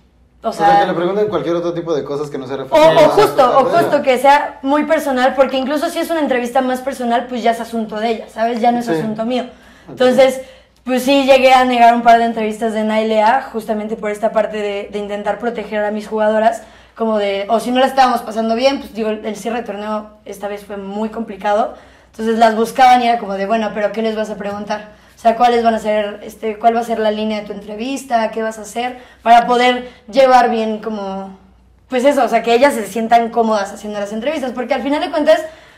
o O sea, sea... que le pregunten cualquier otro tipo de cosas que no se O, refieren o justo, o justo que sea muy personal, porque incluso si es una entrevista más personal, pues ya es asunto de ella, ¿sabes? Ya no es Sí. asunto mío. Entonces, pues sí llegué a negar un par de entrevistas de Nailea, justamente por esta parte de, de intentar proteger a mis jugadoras, como de, o si no la estábamos pasando bien, pues digo, el cierre de torneo esta vez fue muy complicado, entonces las buscaban y era como de, bueno, pero ¿qué les vas a preguntar? O sea, ¿cuáles van a ser, este, cuál va a ser la línea de tu entrevista? ¿Qué vas a hacer? Para poder llevar bien como, pues eso, o sea, que ellas se sientan cómodas haciendo las entrevistas, porque al final de cuentas,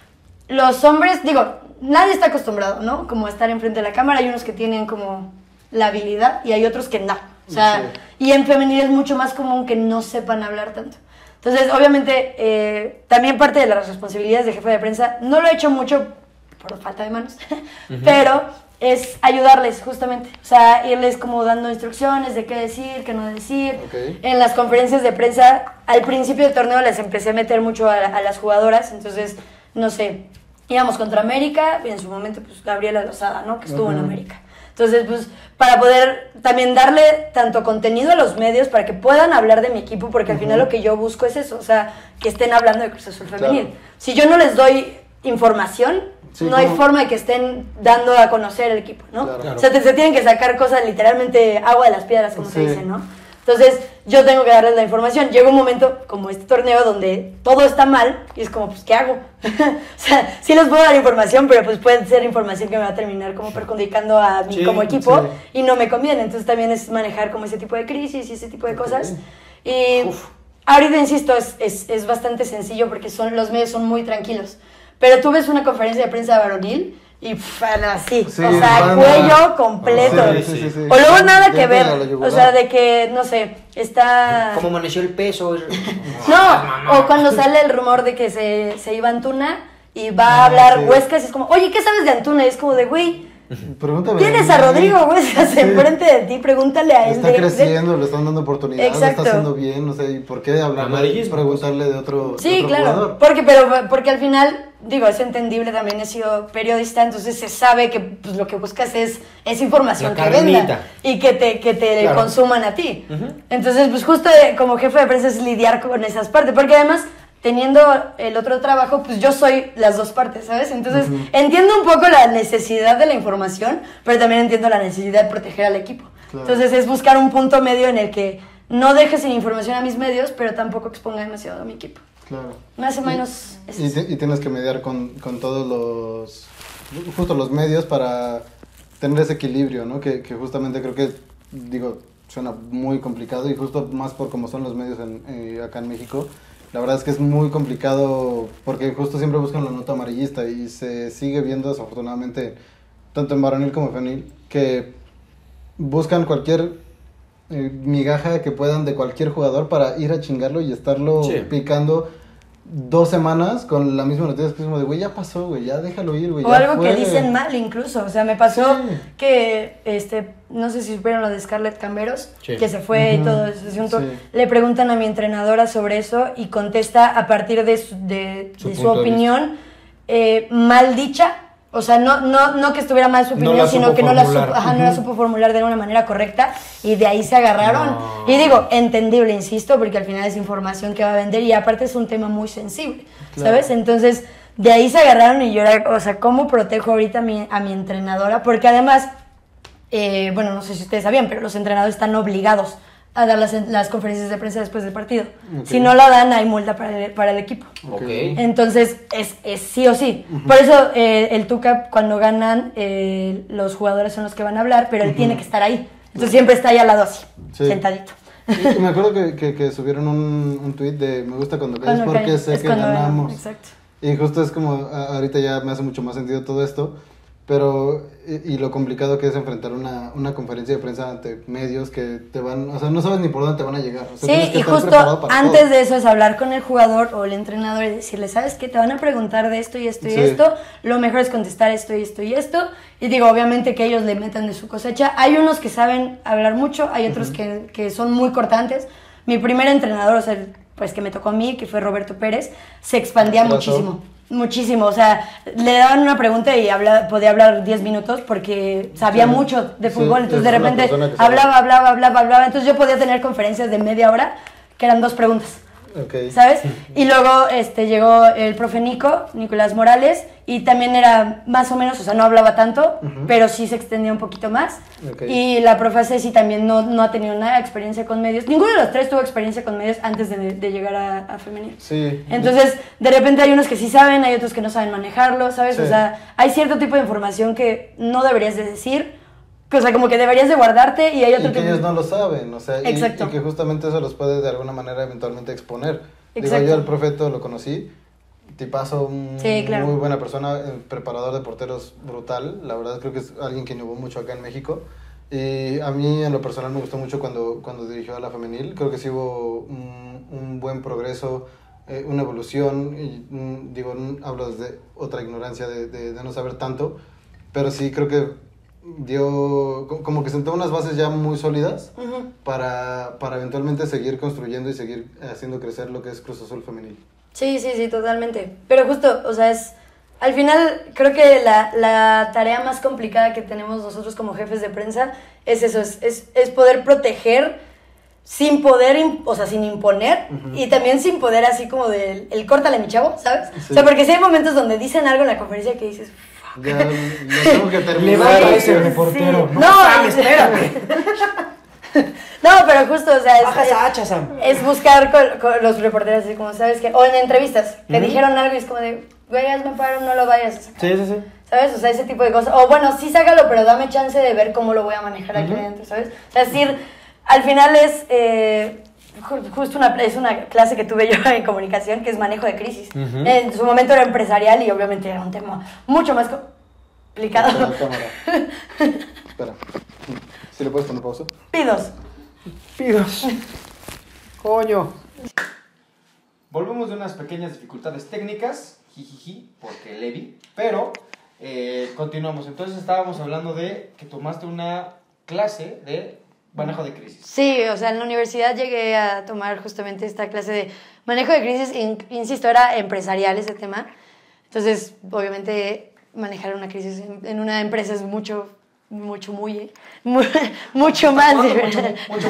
los hombres, digo, nadie está acostumbrado, ¿no? Como a estar enfrente de la cámara, hay unos que tienen como la habilidad y hay otros que no. O sea, Sí. y en femenil es mucho más común que no sepan hablar tanto. Entonces, obviamente, eh, también parte de las responsabilidades de jefe de prensa, no lo he hecho mucho por falta de manos, pero es ayudarles justamente, o sea, irles como dando instrucciones de qué decir, qué no decir. Ok. En las conferencias de prensa, al principio del torneo les empecé a meter mucho a, a las jugadoras, entonces, no sé, íbamos contra América, y en su momento, pues, Gabriela Lozada, ¿no? Que estuvo en Ujú. América. Entonces, pues, para poder también darle tanto contenido a los medios para que puedan hablar de mi equipo, porque al final lo que yo busco es eso, o sea, que estén hablando de Cruz Azul Femenil. Claro. Si yo no les doy información, Sí, no hay como- forma de que estén dando a conocer el equipo, ¿no? Claro. O sea, te- se tienen que sacar cosas, literalmente, agua de las piedras, como se Sí. dice, ¿no? Entonces, yo tengo que darles la información. Llega un momento, como este torneo, donde todo está mal, y es como, pues, ¿qué hago? o sea, sí les puedo dar información, pero pues puede ser información que me va a terminar como perjudicando a mí Sí, como equipo, sí. y no me conviene. Entonces, también es manejar como ese tipo de crisis y ese tipo de Ok. cosas. Y ahorita, insisto, es, es, es bastante sencillo porque son, los medios son muy tranquilos. Pero tú ves una conferencia de prensa varonil y pff, así, Sí, o sea, van a- cuello completo. Sí, sí, sí, sí. O luego nada que Ya ver, te la yugular. o sea, de que, no sé, está... ¿Cómo amaneció el peso? No, o cuando sale el rumor de que se, se iba a Antuna y va a Ah, hablar sí. Huescas y es como, oye, ¿qué sabes de Antuna? Y es como de, güey, Pregúntame. tienes a Rodrigo Huescas Sí. enfrente de ti, pregúntale a él. Está de- de- creciendo, le están dando oportunidades, lo Exacto. está haciendo bien, no sé, ¿y por qué hablar? Amarillismo. Preguntarle de otro, de Sí, otro claro, jugador. porque, pero, porque al final, digo, es entendible, también he sido periodista, entonces se sabe que pues, lo que buscas es, es información La que carnita. venda y que te, que te Claro. consuman a ti. Ujú. Entonces, pues justo eh, como jefe de prensa es lidiar con esas partes, porque además, teniendo el otro trabajo, pues yo soy las dos partes, ¿sabes? Entonces, Ujú. entiendo un poco la necesidad de la información, pero también entiendo la necesidad de proteger al equipo. Claro. Entonces, es buscar un punto medio en el que no deje sin información a mis medios, pero tampoco exponga demasiado a mi equipo. Claro. Más o menos es Y, eso. te- y tienes que mediar con, con todos los, justo los medios para tener ese equilibrio, ¿no? Que, que justamente creo que, digo, suena muy complicado y justo más por cómo son los medios en, eh, acá en México. La verdad es que es muy complicado porque justo siempre buscan la nota amarillista y se sigue viendo desafortunadamente, tanto en varonil como en femenil, que buscan cualquier eh, migaja que puedan de cualquier jugador para ir a chingarlo y estarlo Sí. picando dos semanas con la misma noticia, que es como de, güey, ya pasó, güey, ya déjalo ir, güey. O ya algo fue". que dicen mal incluso, o sea, me pasó Sí. que, este, no sé si supieron lo de Scarlett Camberos, Sí. que se fue y Ujú. todo ese asunto, Sí. le preguntan a mi entrenadora sobre eso y contesta a partir de su, de, Su de su punto de opinión eh, mal dicha, o sea, no, no, no que estuviera mal su No opinión, la sino supo que no la, supo, formular. ajá, no la supo formular de una manera correcta y de ahí se agarraron. No. Y digo, entendible, insisto, porque al final es información que va a vender y aparte es un tema muy sensible, Claro. ¿sabes? Entonces, de ahí se agarraron y yo era, o sea, ¿cómo protejo ahorita a mi, a mi entrenadora? Porque además, eh, bueno, no sé si ustedes sabían, pero los entrenadores están obligados a dar las, las conferencias de prensa después del partido. Ok. Si no la dan, hay multa para el, para el equipo. Ok. Entonces, es, es sí o sí. Por eso eh, el Tuca, cuando ganan, eh, los jugadores son los que van a hablar, pero él tiene que estar ahí. Entonces siempre está ahí al lado así, Sí. sentadito. Y me acuerdo que, que, que subieron un, un tweet de me gusta cuando caes Cuando porque cae- sé es que cuando- ganamos. Exacto. Y justo es como, a- ahorita ya me hace mucho más sentido todo esto, pero, y, y lo complicado que es enfrentar una, una conferencia de prensa ante medios que te van, o sea, no sabes ni por dónde te van a llegar. O sea, tienes Sí, que y estar justo preparado para antes todo. de eso es hablar con el jugador o el entrenador y decirle, ¿sabes qué? Te van a preguntar de esto y esto y Sí. esto, lo mejor es contestar esto y esto y esto. Y digo, obviamente que ellos le metan de su cosecha. Hay unos que saben hablar mucho, hay otros que, que son muy cortantes. Mi primer entrenador, o sea, el, pues que me tocó a mí, que fue Roberto Pérez, se expandía Abrazo. muchísimo. Muchísimo, o sea, le daban una pregunta y habla, podía hablar diez minutos porque sabía Sí. mucho de Sí, fútbol, entonces de es una repente persona que sabe. hablaba, hablaba, hablaba, hablaba, entonces yo podía tener conferencias de media hora que eran dos preguntas, Ok. ¿sabes? Y luego este, llegó el profe Nico, Nicolás Morales, y también era más o menos, o sea, no hablaba tanto, Ujú. pero sí se extendía un poquito más. Ok. Y la profe Ceci también no, no ha tenido nada de experiencia con medios, ninguno de los tres tuvo experiencia con medios antes de, de llegar a, a femenil. Sí. Entonces, de repente hay unos que sí saben, hay otros que no saben manejarlo, ¿sabes? Sí. O sea, hay cierto tipo de información que no deberías de decir, que, o sea, como que deberías de guardarte y hay otro Y que tipo- ellos no lo saben, o sea, y- Exacto. y, que justamente eso los puede de alguna manera eventualmente exponer. Exacto. Digo, yo al profeto lo conocí, tipazo, un- Sí, claro. muy buena persona, eh, preparador de porteros brutal, la verdad creo que es alguien que innovó mucho acá en México. Y a mí en lo personal me gustó mucho cuando, cuando dirigió a la femenil, creo que sí hubo un, un buen progreso, eh, una evolución, y mm, digo, mm, hablo desde otra ignorancia de, de, de no saber tanto, pero sí creo que dio, co- como que sentó unas bases ya muy sólidas Ujú. para, para eventualmente seguir construyendo y seguir haciendo crecer lo que es Cruz Azul femenil. Sí, sí, sí, totalmente. Pero justo, o sea, es... Al final, creo que la, la tarea más complicada que tenemos nosotros como jefes de prensa es eso, es, es, es poder proteger sin poder, im- o sea, sin imponer, Ujú. y también sin poder así como del el córtale mi chavo, ¿sabes? Sí. O sea, porque sí hay momentos donde dicen algo en la conferencia que dices... Ya lo tengo que terminar. Levanta Sí, ese sí. reportero. No, No, Sam, es- espérate. No, pero justo, o sea, es, Baja esa hacha, Sam. es buscar con, con los reporteros así como, ¿sabes qué? O en entrevistas, que Ujú. dijeron algo y es como de, güey, hazme paro, no lo vayas a sacar. Sí, sí, sí. ¿Sabes? O sea, ese tipo de cosas. O bueno, sí sácalo, pero dame chance de ver cómo lo voy a manejar aquí Ujú. adentro, ¿sabes? O sea, es decir, al final es eh, ju- justo una, es una clase que tuve yo en comunicación, que es manejo de crisis. Ujú. En su momento era empresarial y obviamente era un tema mucho más... co- complicado. La cámara. Espera. ¿Sí le puedes poner pausa? Pidos. Pidos. Coño. Volvemos de unas pequeñas dificultades técnicas, jijiji, porque Levi, pero eh, continuamos. Entonces estábamos hablando de que tomaste una clase de manejo de crisis. Sí, o sea, en la universidad llegué a tomar justamente esta clase de manejo de crisis, in, insisto, era empresarial ese tema. Entonces, obviamente, manejar una crisis en, en una empresa es mucho, mucho, muy, muy mucho más. Mucho, mucho,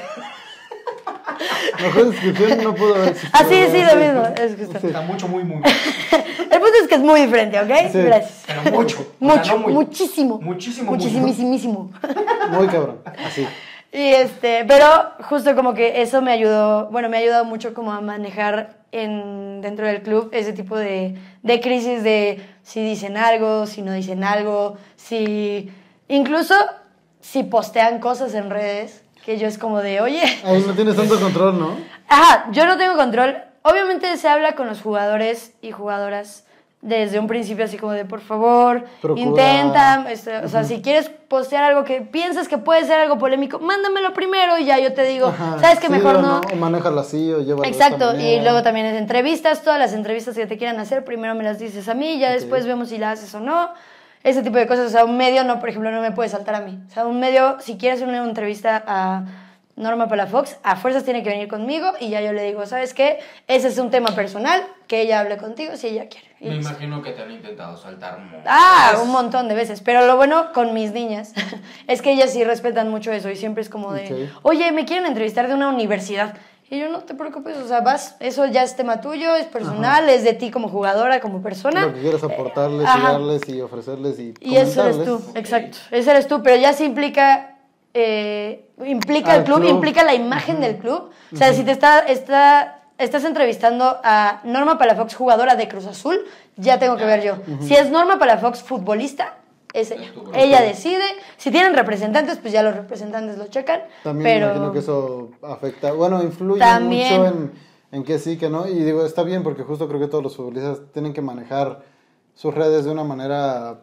Mejor descripción no pudo haber existido. Ah, sí, sí, lo mismo. Es justo. Sí. Está mucho, muy, muy. El punto es que es muy diferente, ¿ok? Sí. Gracias. Pero mucho. Mucho, O sea, no muy. muchísimo. Muchísimo, Muchísimísimo. Muy cabrón. Así. Y este, pero justo como que eso me ayudó, bueno, me ha ayudado mucho como a manejar en, dentro del club ese tipo de, de crisis de si dicen algo, si no dicen algo, si incluso si postean cosas en redes, que yo es como de, oye... Ahí no tienes tanto control, ¿no? Ajá, yo no tengo control. Obviamente se habla con los jugadores y jugadoras desde un principio así como de, por favor, Procura. intenta, este, o sea, si quieres postear algo que piensas que puede ser algo polémico, mándamelo primero y ya yo te digo, Ajá, ¿sabes que sí mejor o no? O manéjalo así o llévalo de Exacto, esta y manera. luego también es entrevistas, todas las entrevistas que te quieran hacer, primero me las dices a mí, ya Ok. después vemos si las haces o no. Ese tipo de cosas, o sea, un medio no, por ejemplo, no me puede saltar a mí. O sea, un medio, si quieres una entrevista a Norma Palafox, a fuerzas tiene que venir conmigo y ya yo le digo, ¿sabes qué? Ese es un tema personal, que ella hable contigo si ella quiere. Y Me listo. imagino que te han intentado saltar un montón. Ah, un montón de veces. Pero lo bueno con mis niñas es que ellas sí respetan mucho eso y siempre es como de, Ok. oye, me quieren entrevistar de una universidad. Y yo, no te preocupes, o sea, vas, eso ya es tema tuyo, es personal, es de ti como jugadora, como persona. Lo que quieras aportarles, Ajá. y darles y ofrecerles y Y eso eres tú, comentarles. exacto. Ese eres tú, pero ya sí implica, eh, implica Al el club, club. implica la imagen del club. O sea, si te está, está, estás entrevistando a Norma Palafox, jugadora de Cruz Azul, ya tengo que ver yo. Si es Norma Palafox, futbolista, es ella. Es tu club. Ella decide. Si tienen representantes, pues ya los representantes lo checan. También pero... me imagino que eso afecta, bueno, influye También. mucho en, en que sí, que no. Y digo, está bien porque justo creo que todos los futbolistas tienen que manejar sus redes de una manera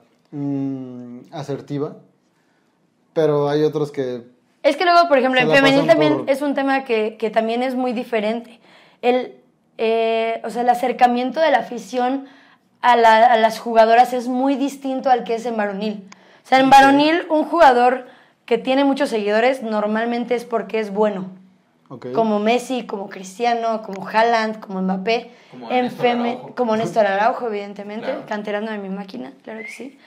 mm, asertiva. Pero hay otros que... Es que luego, por ejemplo, Se en la femenil pasan también por- es un tema que, que también es muy diferente. El, eh, o sea, el acercamiento de la afición a, la- a las jugadoras es muy distinto al que es en varonil. O sea, en varonil un jugador que tiene muchos seguidores normalmente es porque es bueno. Okay. Como Messi, como Cristiano, como Haaland, como Mbappé. Como En Néstor feme- Araujo. como Néstor Araujo, evidentemente, Claro. canterano de mi máquina, claro que sí.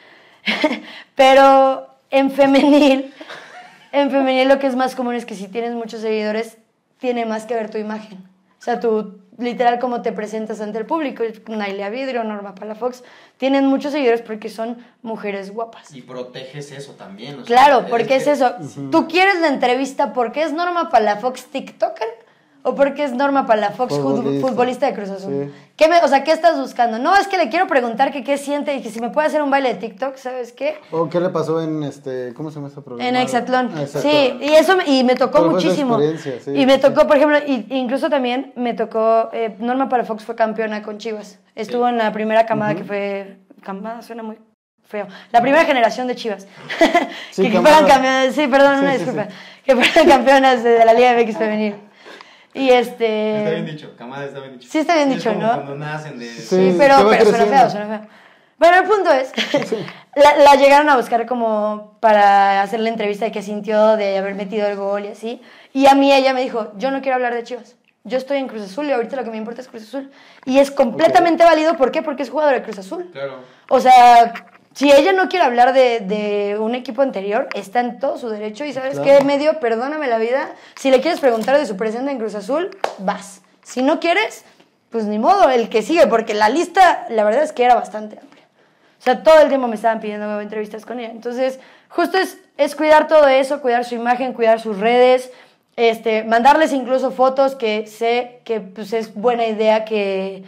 Pero en femenil, en femenil lo que es más común es que si tienes muchos seguidores, tiene más que ver tu imagen. O sea, tú, literal, como te presentas ante el público, Nailia Vidrio, Norma Palafox, tienen muchos seguidores porque son mujeres guapas. Y proteges eso también. o sea, Claro, porque es que- eso. ¿Tú quieres la entrevista porque es Norma Palafox TikToker o porque es Norma Palafox futbolista, Futbolista. futbolista de Cruz Azul? Sí. ¿Qué me, o sea, ¿qué estás buscando? No, es que le quiero preguntar que qué siente y que si me puede hacer un baile de TikTok, ¿sabes qué? ¿O qué le pasó en este, cómo se llama este programa? En Hexatlón. Ah, Sí, y eso me, y me tocó Pero fue esa muchísimo. experiencia, sí, y me sí, tocó, sí. por ejemplo, y, incluso también me tocó, eh, Norma Palafox fue campeona con Chivas. Estuvo en la primera camada que fue, camada suena muy feo, la primera generación de Chivas. Sí, que, que camada. fueran campeonas, sí, perdón, Sí, una sí, disculpa. Que fueran campeonas de, de la Liga M X femenil. Y este... Está bien dicho, camada está bien dicho. Sí está bien Es dicho, como ¿no? cuando nacen de... Sí, Sí, pero, que va pero suena creciendo. feo, suena feo. Bueno, el punto es, la, la llegaron a buscar como para hacerle entrevista de qué sintió de haber metido el gol y así. Y a mí ella me dijo, yo no quiero hablar de Chivas. Yo estoy en Cruz Azul y ahorita lo que me importa es Cruz Azul. Y es completamente válido, ¿por qué? Porque es jugador de Cruz Azul. Claro. O sea, si ella no quiere hablar de, de un equipo anterior, está en todo su derecho. Y ¿sabes Claro. qué, medio? Perdóname la vida. Si le quieres preguntar de su presente en Cruz Azul, vas. Si no quieres, pues ni modo, el que sigue. Porque la lista, la verdad es que era bastante amplia. O sea, todo el tiempo me estaban pidiendo entrevistas con ella. Entonces, justo es, es cuidar todo eso, cuidar su imagen, cuidar sus redes, este, mandarles incluso fotos que sé que pues, es buena idea que...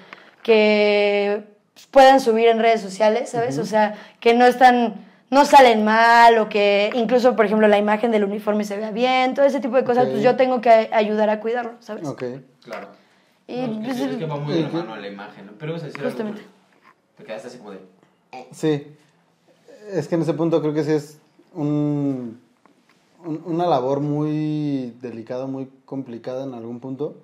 que puedan subir en redes sociales, ¿sabes? O sea, que no están, no salen mal o que incluso, por ejemplo, la imagen del uniforme se vea bien, todo ese tipo de cosas, Ok. pues yo tengo que ayudar a cuidarlo, ¿sabes? Ok. Claro. Y, No, es, que, pues, sí, es que va muy de la y que- mano la imagen, ¿no? Pero ibas a decir algo, Justamente. Te quedaste así como de... Sí. Es que en ese punto creo que sí es un, un, una labor muy delicada, muy complicada en algún punto,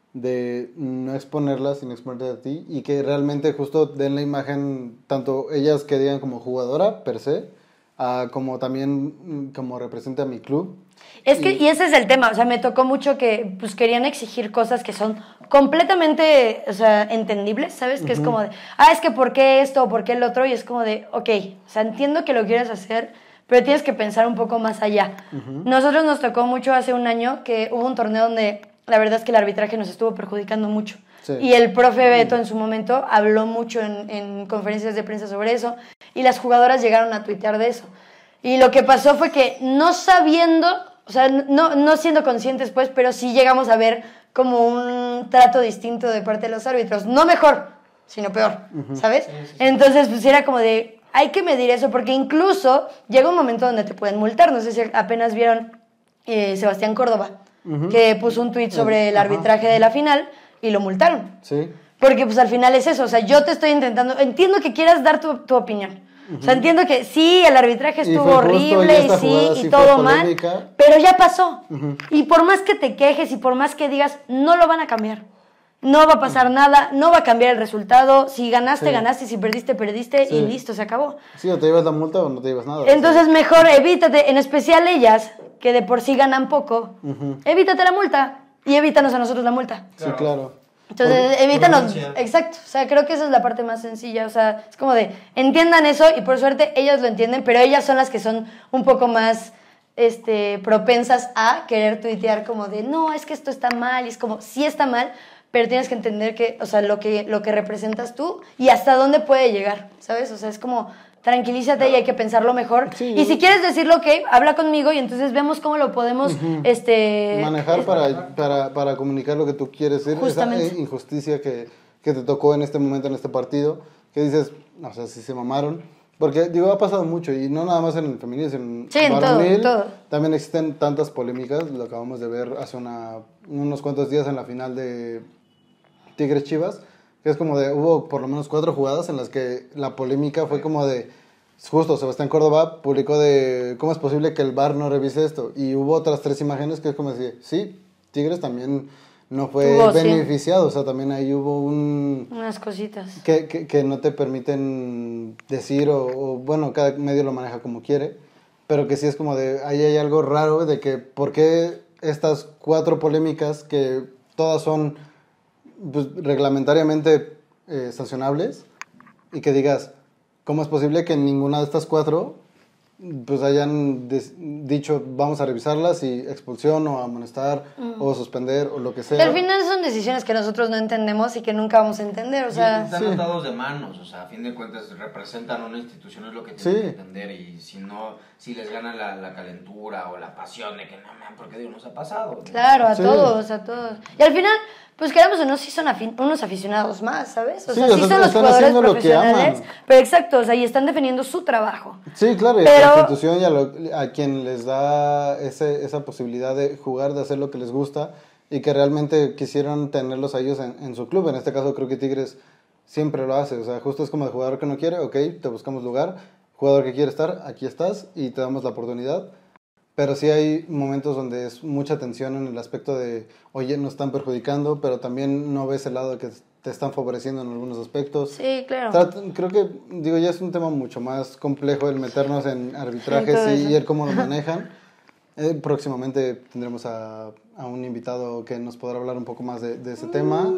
de no exponerla sin exponerte a ti y que realmente justo den la imagen, tanto ellas que digan como jugadora per se, a como también como representa a mi club. Es que, y ese es el tema, o sea, me tocó mucho que pues querían exigir cosas que son completamente, o sea, entendibles, ¿sabes? Que uh-huh. es como de, ah, es que ¿por qué esto o por qué el otro? Y es como de, ok, o sea, entiendo que lo quieres hacer, pero tienes que pensar un poco más allá. Uh-huh. Nosotros nos tocó mucho hace un año que hubo un torneo donde la verdad es que el arbitraje nos estuvo perjudicando mucho. Sí. Y el profe Beto en su momento habló mucho en, en conferencias de prensa sobre eso y las jugadoras llegaron a tuitear de eso. Y lo que pasó fue que no sabiendo... O sea, no, no siendo conscientes, pues, pero sí llegamos a ver como un trato distinto de parte de los árbitros. No mejor, sino peor, uh-huh. ¿sabes? Sí, sí, sí. Entonces, pues, era como de, hay que medir eso, porque incluso llega un momento donde te pueden multar. No sé si apenas vieron eh, Sebastián Córdoba, uh-huh. que puso un tuit sobre el arbitraje uh-huh. de la final y lo multaron. Sí. Porque, pues, al final es eso. O sea, yo te estoy intentando... Entiendo que quieras dar tu, tu opinión. Uh-huh. O sea, entiendo que sí, el arbitraje estuvo horrible y, y sí, y sí todo mal, pero ya pasó. Uh-huh. Y por más que te quejes y por más que digas, no lo van a cambiar. No va a pasar uh-huh. nada, no va a cambiar el resultado. Si ganaste, sí. ganaste, si perdiste, perdiste sí. y listo, se acabó. Sí, o te llevas la multa o no te llevas nada. Entonces, mejor evítate, en especial ellas, que de por sí ganan poco, uh-huh. evítate la multa y evítanos a nosotros la multa. Sí, claro. Entonces, evítanos, exacto, o sea, creo que esa es la parte más sencilla, o sea, es como de, entiendan eso y por suerte ellas lo entienden, pero ellas son las que son un poco más, este, propensas a querer tuitear como de, no, es que esto está mal, y es como, sí está mal, pero tienes que entender que, o sea, lo que, lo que representas tú y hasta dónde puede llegar, ¿sabes? O sea, es como... Tranquilízate y hay que pensarlo mejor. Sí, y si quieres decirlo, ok, habla conmigo y entonces vemos cómo lo podemos uh-huh. este, manejar para, para, para comunicar lo que tú quieres decir. Justamente. Esa injusticia que, que te tocó en este momento, en este partido, que dices, o sea, si se mamaron. Porque, digo, ha pasado mucho y no nada más en el femenil, sino en sí, en todo, en todo. También existen tantas polémicas, lo acabamos de ver hace una, unos cuantos días en la final de Tigres Chivas, que es como de, hubo por lo menos cuatro jugadas en las que la polémica fue como de, justo Sebastián Córdoba publicó de, ¿cómo es posible que el V A R no revise esto? Y hubo otras tres imágenes que es como decir, sí, Tigres también no fue Tuvo, beneficiado, sí. O sea, también ahí hubo un... unas cositas. Que, que, que no te permiten decir, o, o bueno, cada medio lo maneja como quiere, pero que sí es como de, ahí hay algo raro de que, ¿por qué estas cuatro polémicas que todas son... pues, reglamentariamente eh, sancionables y que digas, ¿cómo es posible que en ninguna de estas cuatro pues hayan des- dicho vamos a revisarlas y expulsión o amonestar mm. o suspender o lo que sea? Al final son decisiones que nosotros no entendemos y que nunca vamos a entender, o sea... Y están sí. atados de manos, o sea, a fin de cuentas representan una institución, es lo que tienen sí. que entender, y si no, si les gana la, la calentura o la pasión de que no, man, porque digo, nos ha pasado. Claro, a sí. todos, a todos. Y al final... Pues queramos o no, sí son afin- unos aficionados más, ¿sabes? O sí, sea, sí son los jugadores profesionales, pero exacto, o sea, y están defendiendo su trabajo. Sí, claro, y pero... la institución y a, lo, a quien les da ese, esa posibilidad de jugar, de hacer lo que les gusta y que realmente quisieran tenerlos a ellos en, en su club. En este caso creo que Tigres siempre lo hace, o sea, justo es como el jugador que no quiere, ok, te buscamos lugar, jugador que quiere estar, aquí estás y te damos la oportunidad. Pero sí hay momentos donde es mucha tensión en el aspecto de, oye, nos están perjudicando, pero también no ves el lado de que te están favoreciendo en algunos aspectos. Sí, claro. O sea, creo que, digo, ya es un tema mucho más complejo el meternos en arbitrajes sí, y el cómo lo manejan. Eh, próximamente tendremos a, a un invitado que nos podrá hablar un poco más de, de ese uh. tema.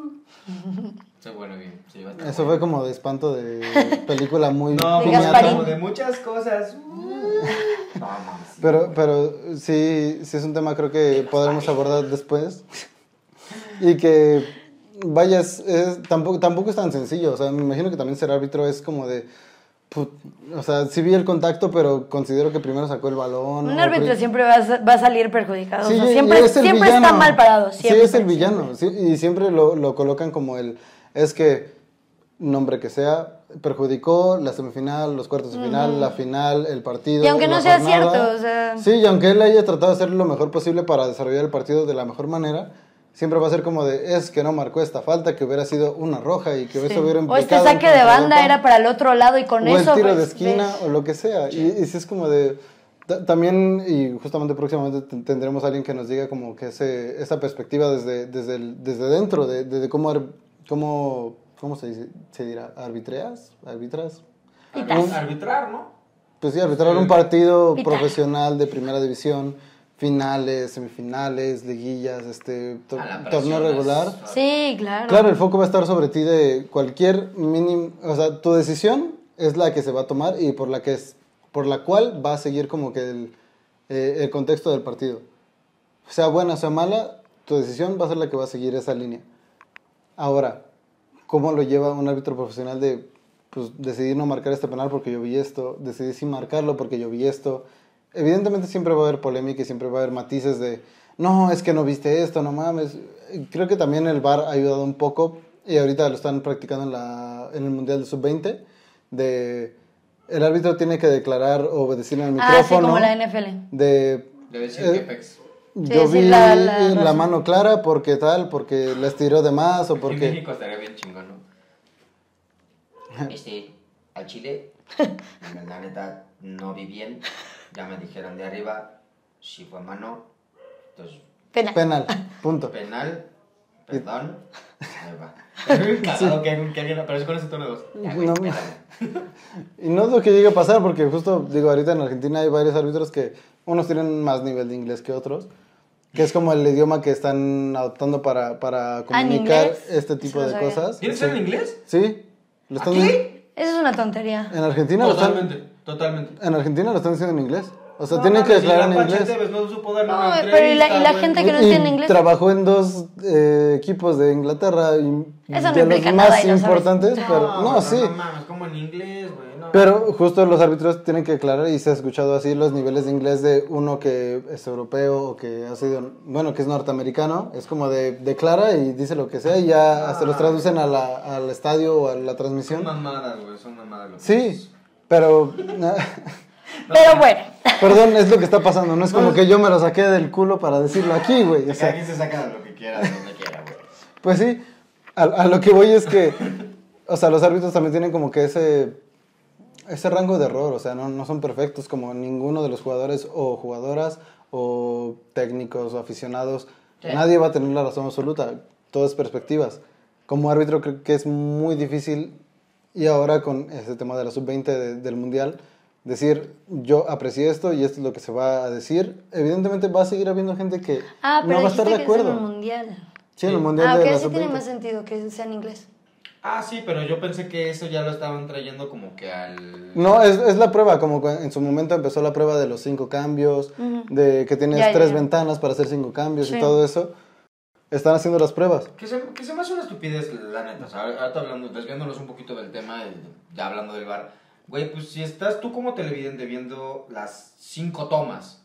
Sí, bueno, bien. Sí, Eso fue como de espanto de película muy... No, de como de muchas cosas. No, pero, pero sí, sí es un tema creo que podremos abordar después. Y que, vaya, es, es, tampoco, tampoco es tan sencillo. O sea, me imagino que también ser árbitro es como de... Put, o sea, sí vi el contacto, pero considero que primero sacó el balón. Un árbitro pre- siempre va a, va a salir perjudicado. Sí, o sea, siempre siempre está mal parado. Siempre, sí, es el villano. Sí, y siempre lo, lo colocan como el... Es que, nombre que sea, perjudicó la semifinal, los cuartos de final, uh-huh. la final, el partido. Y aunque no sea jornada, cierto, o sea... Sí, y aunque él haya tratado de hacer lo mejor posible para desarrollar el partido de la mejor manera, siempre va a ser como de, es que no marcó esta falta, que hubiera sido una roja y que Sí. eso hubiera O este implicado un saque de banda contragolpe, era para el otro lado y con o eso... el tiro pues, de esquina ves. o lo que sea. Y, y si es como de... ta- También, y justamente próximamente ten- tendremos a alguien que nos diga como que ese, esa perspectiva desde, desde, el- desde dentro, de, de, de cómo, ar- cómo, ¿cómo se, dice? ¿Se dirá? ¿Arbitreas? ¿Arbitras? Pitas. Arbitrar, ¿no? Pues sí, arbitrar un partido Pita. profesional de primera división, finales, semifinales, liguillas, este, to- A la presión torneo es- regular. Sí, claro. Claro, el foco va a estar sobre ti de cualquier mínimo, o sea, tu decisión es la que se va a tomar y por la que es, por la cual va a seguir como que el, eh, el contexto del partido. Sea buena o sea mala, tu decisión va a ser la que va a seguir esa línea. Ahora, ¿cómo lo lleva un árbitro profesional de pues, decidir no marcar este penal porque yo vi esto, decidir sin marcarlo porque yo vi esto? Evidentemente siempre va a haber polémica y siempre va a haber matices de, no, es que no viste esto, no mames. Creo que también el V A R ha ayudado un poco y ahorita lo están practicando en, la, en el Mundial de sub veinte, de el árbitro tiene que declarar o obedecer en el Ah, sí, micrófono. como la N F L. De, De decir eh, que pex. yo decir vi la- la, la razón. mano clara porque tal, porque la estiró de más o En porque... México estaría bien chingón, ¿no? Este, al Chile, la neta, no vi bien. Ya me dijeron de arriba, si fue mano, entonces, Penal. Penal, punto. penal, perdón, ahí va. Es muy cagado que, que alguien, pero es con ese tono de voz. Ya, güey, No. penal. Y no es lo que llegue a pasar, porque justo, digo, ahorita en Argentina hay varios árbitros que unos tienen más nivel de inglés que otros, que es como el idioma que están adoptando para, para comunicar inglés? este tipo Eso no de sabía. cosas. ¿Tienes que ser en inglés? Sí. Lo están, ¿Aquí? Eso es una tontería. En Argentina lo están, Totalmente, totalmente. en Argentina lo están diciendo en inglés. O sea, No tienen que mames, y declarar la en Pache inglés. Tevez no supo darle No, una pero y la- y la entrevista, gente güey. que no Y entiende inglés. trabajó en dos eh, equipos de Inglaterra y Eso no de implica los nada, más y lo sabes. importantes, pero no, pero sí. No mames, como en inglés, güey. No. Pero justo los árbitros tienen que aclarar y se ha escuchado así los niveles de inglés de uno que es europeo o que ha sido, bueno, que es norteamericano, es como de declara y dice lo que sea y ya se los traducen a la, al estadio o a la Son transmisión. mamadas, güey, son mamadas. lo que Sí, es. pero Pero bueno. perdón, es lo que está pasando, no es como que yo me lo saqué del culo para decirlo aquí, güey. O Cada sea, quien se saca lo que quiera, de donde quiera, güey. pues sí, a, a lo que voy es que, o sea, los árbitros también tienen como que ese, ese rango de error, o sea, no, no son perfectos como ninguno de los jugadores o jugadoras o técnicos o aficionados. Sí. Nadie va a tener la razón absoluta, todo es perspectivas. Como árbitro creo que es muy difícil, y ahora con este tema de la sub veinte de- del Mundial, decir, yo aprecié esto y esto es lo que se va a decir. Evidentemente va a seguir habiendo gente que Ah, pero no va a estar de dijiste que es en acuerdo. el mundial. Sí, en el Mundial Ah, de ok, la sí sub tiene veinte. más sentido que sea en inglés. Ah, sí, pero yo pensé que eso ya lo estaban trayendo como que al... No, es, es la prueba, como cu- en su momento empezó la prueba de los cinco cambios, Ujú. de que tienes Ya, ya, tres ya. ventanas para hacer cinco cambios Sí. y todo eso. Están haciendo las pruebas. Que se, que se me hace una estupidez, la neta. O sea, ahorita hablando, desviándonos un poquito del tema, y ya hablando del bar. Güey, pues si estás tú como televidente viendo las cinco tomas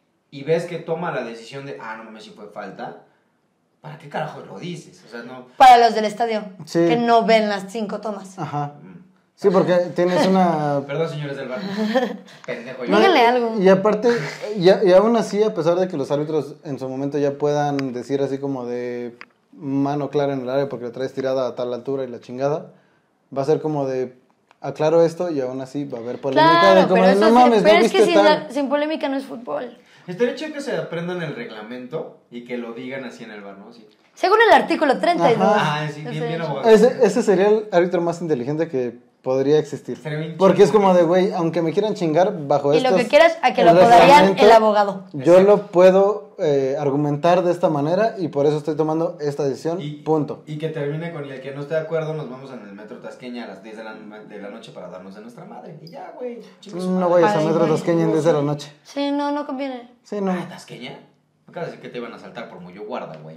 y ves que toma la decisión de, ah, no mames, si fue falta, ¿para qué carajo lo dices? O sea, no... Para los del estadio, Sí. que no ven las cinco tomas. Ajá. Mm. Sí, porque tienes una... Perdón, señores del bar. Pendejo yo. Díganle algo. Y aparte, y, a- y aún así, a pesar de que los árbitros en su momento ya puedan decir así como de mano clara en el área porque la traes tirada a tal altura y la chingada, va a ser como de aclaro esto y aún así va a haber polémica de Claro, como pero, de, eso no sí- mames, pero no es que viste sin, tal. la- sin polémica no es fútbol. Estaría chido que se aprendan el reglamento y que lo digan así en el bar, ¿no? Así. Según el artículo treinta y dos. Ajá. Ah, sí, bien, Ese- bien abogado. Ese, ese sería el árbitro más inteligente que podría existir. Sería bien Porque es chingón. como de, güey, aunque me quieran chingar bajo Y estos... lo que quieras, a que el lo apodarían reglamento, el abogado. Yo lo puedo eh, argumentar de esta manera y por eso estoy tomando esta decisión, Y, punto. Y que termine con, y el que no esté de acuerdo, nos vamos en el metro Tasqueña a las diez de la, de la noche para darnos de nuestra madre. Y ya, güey. chingue su No madre. vayas a Ay, Metro güey. Tasqueña en diez de la noche. Sí, no, no conviene. Sí, no. Ah, ¿Tasqueña? No acabas de decir que te iban a saltar por Muyo Guarda, güey.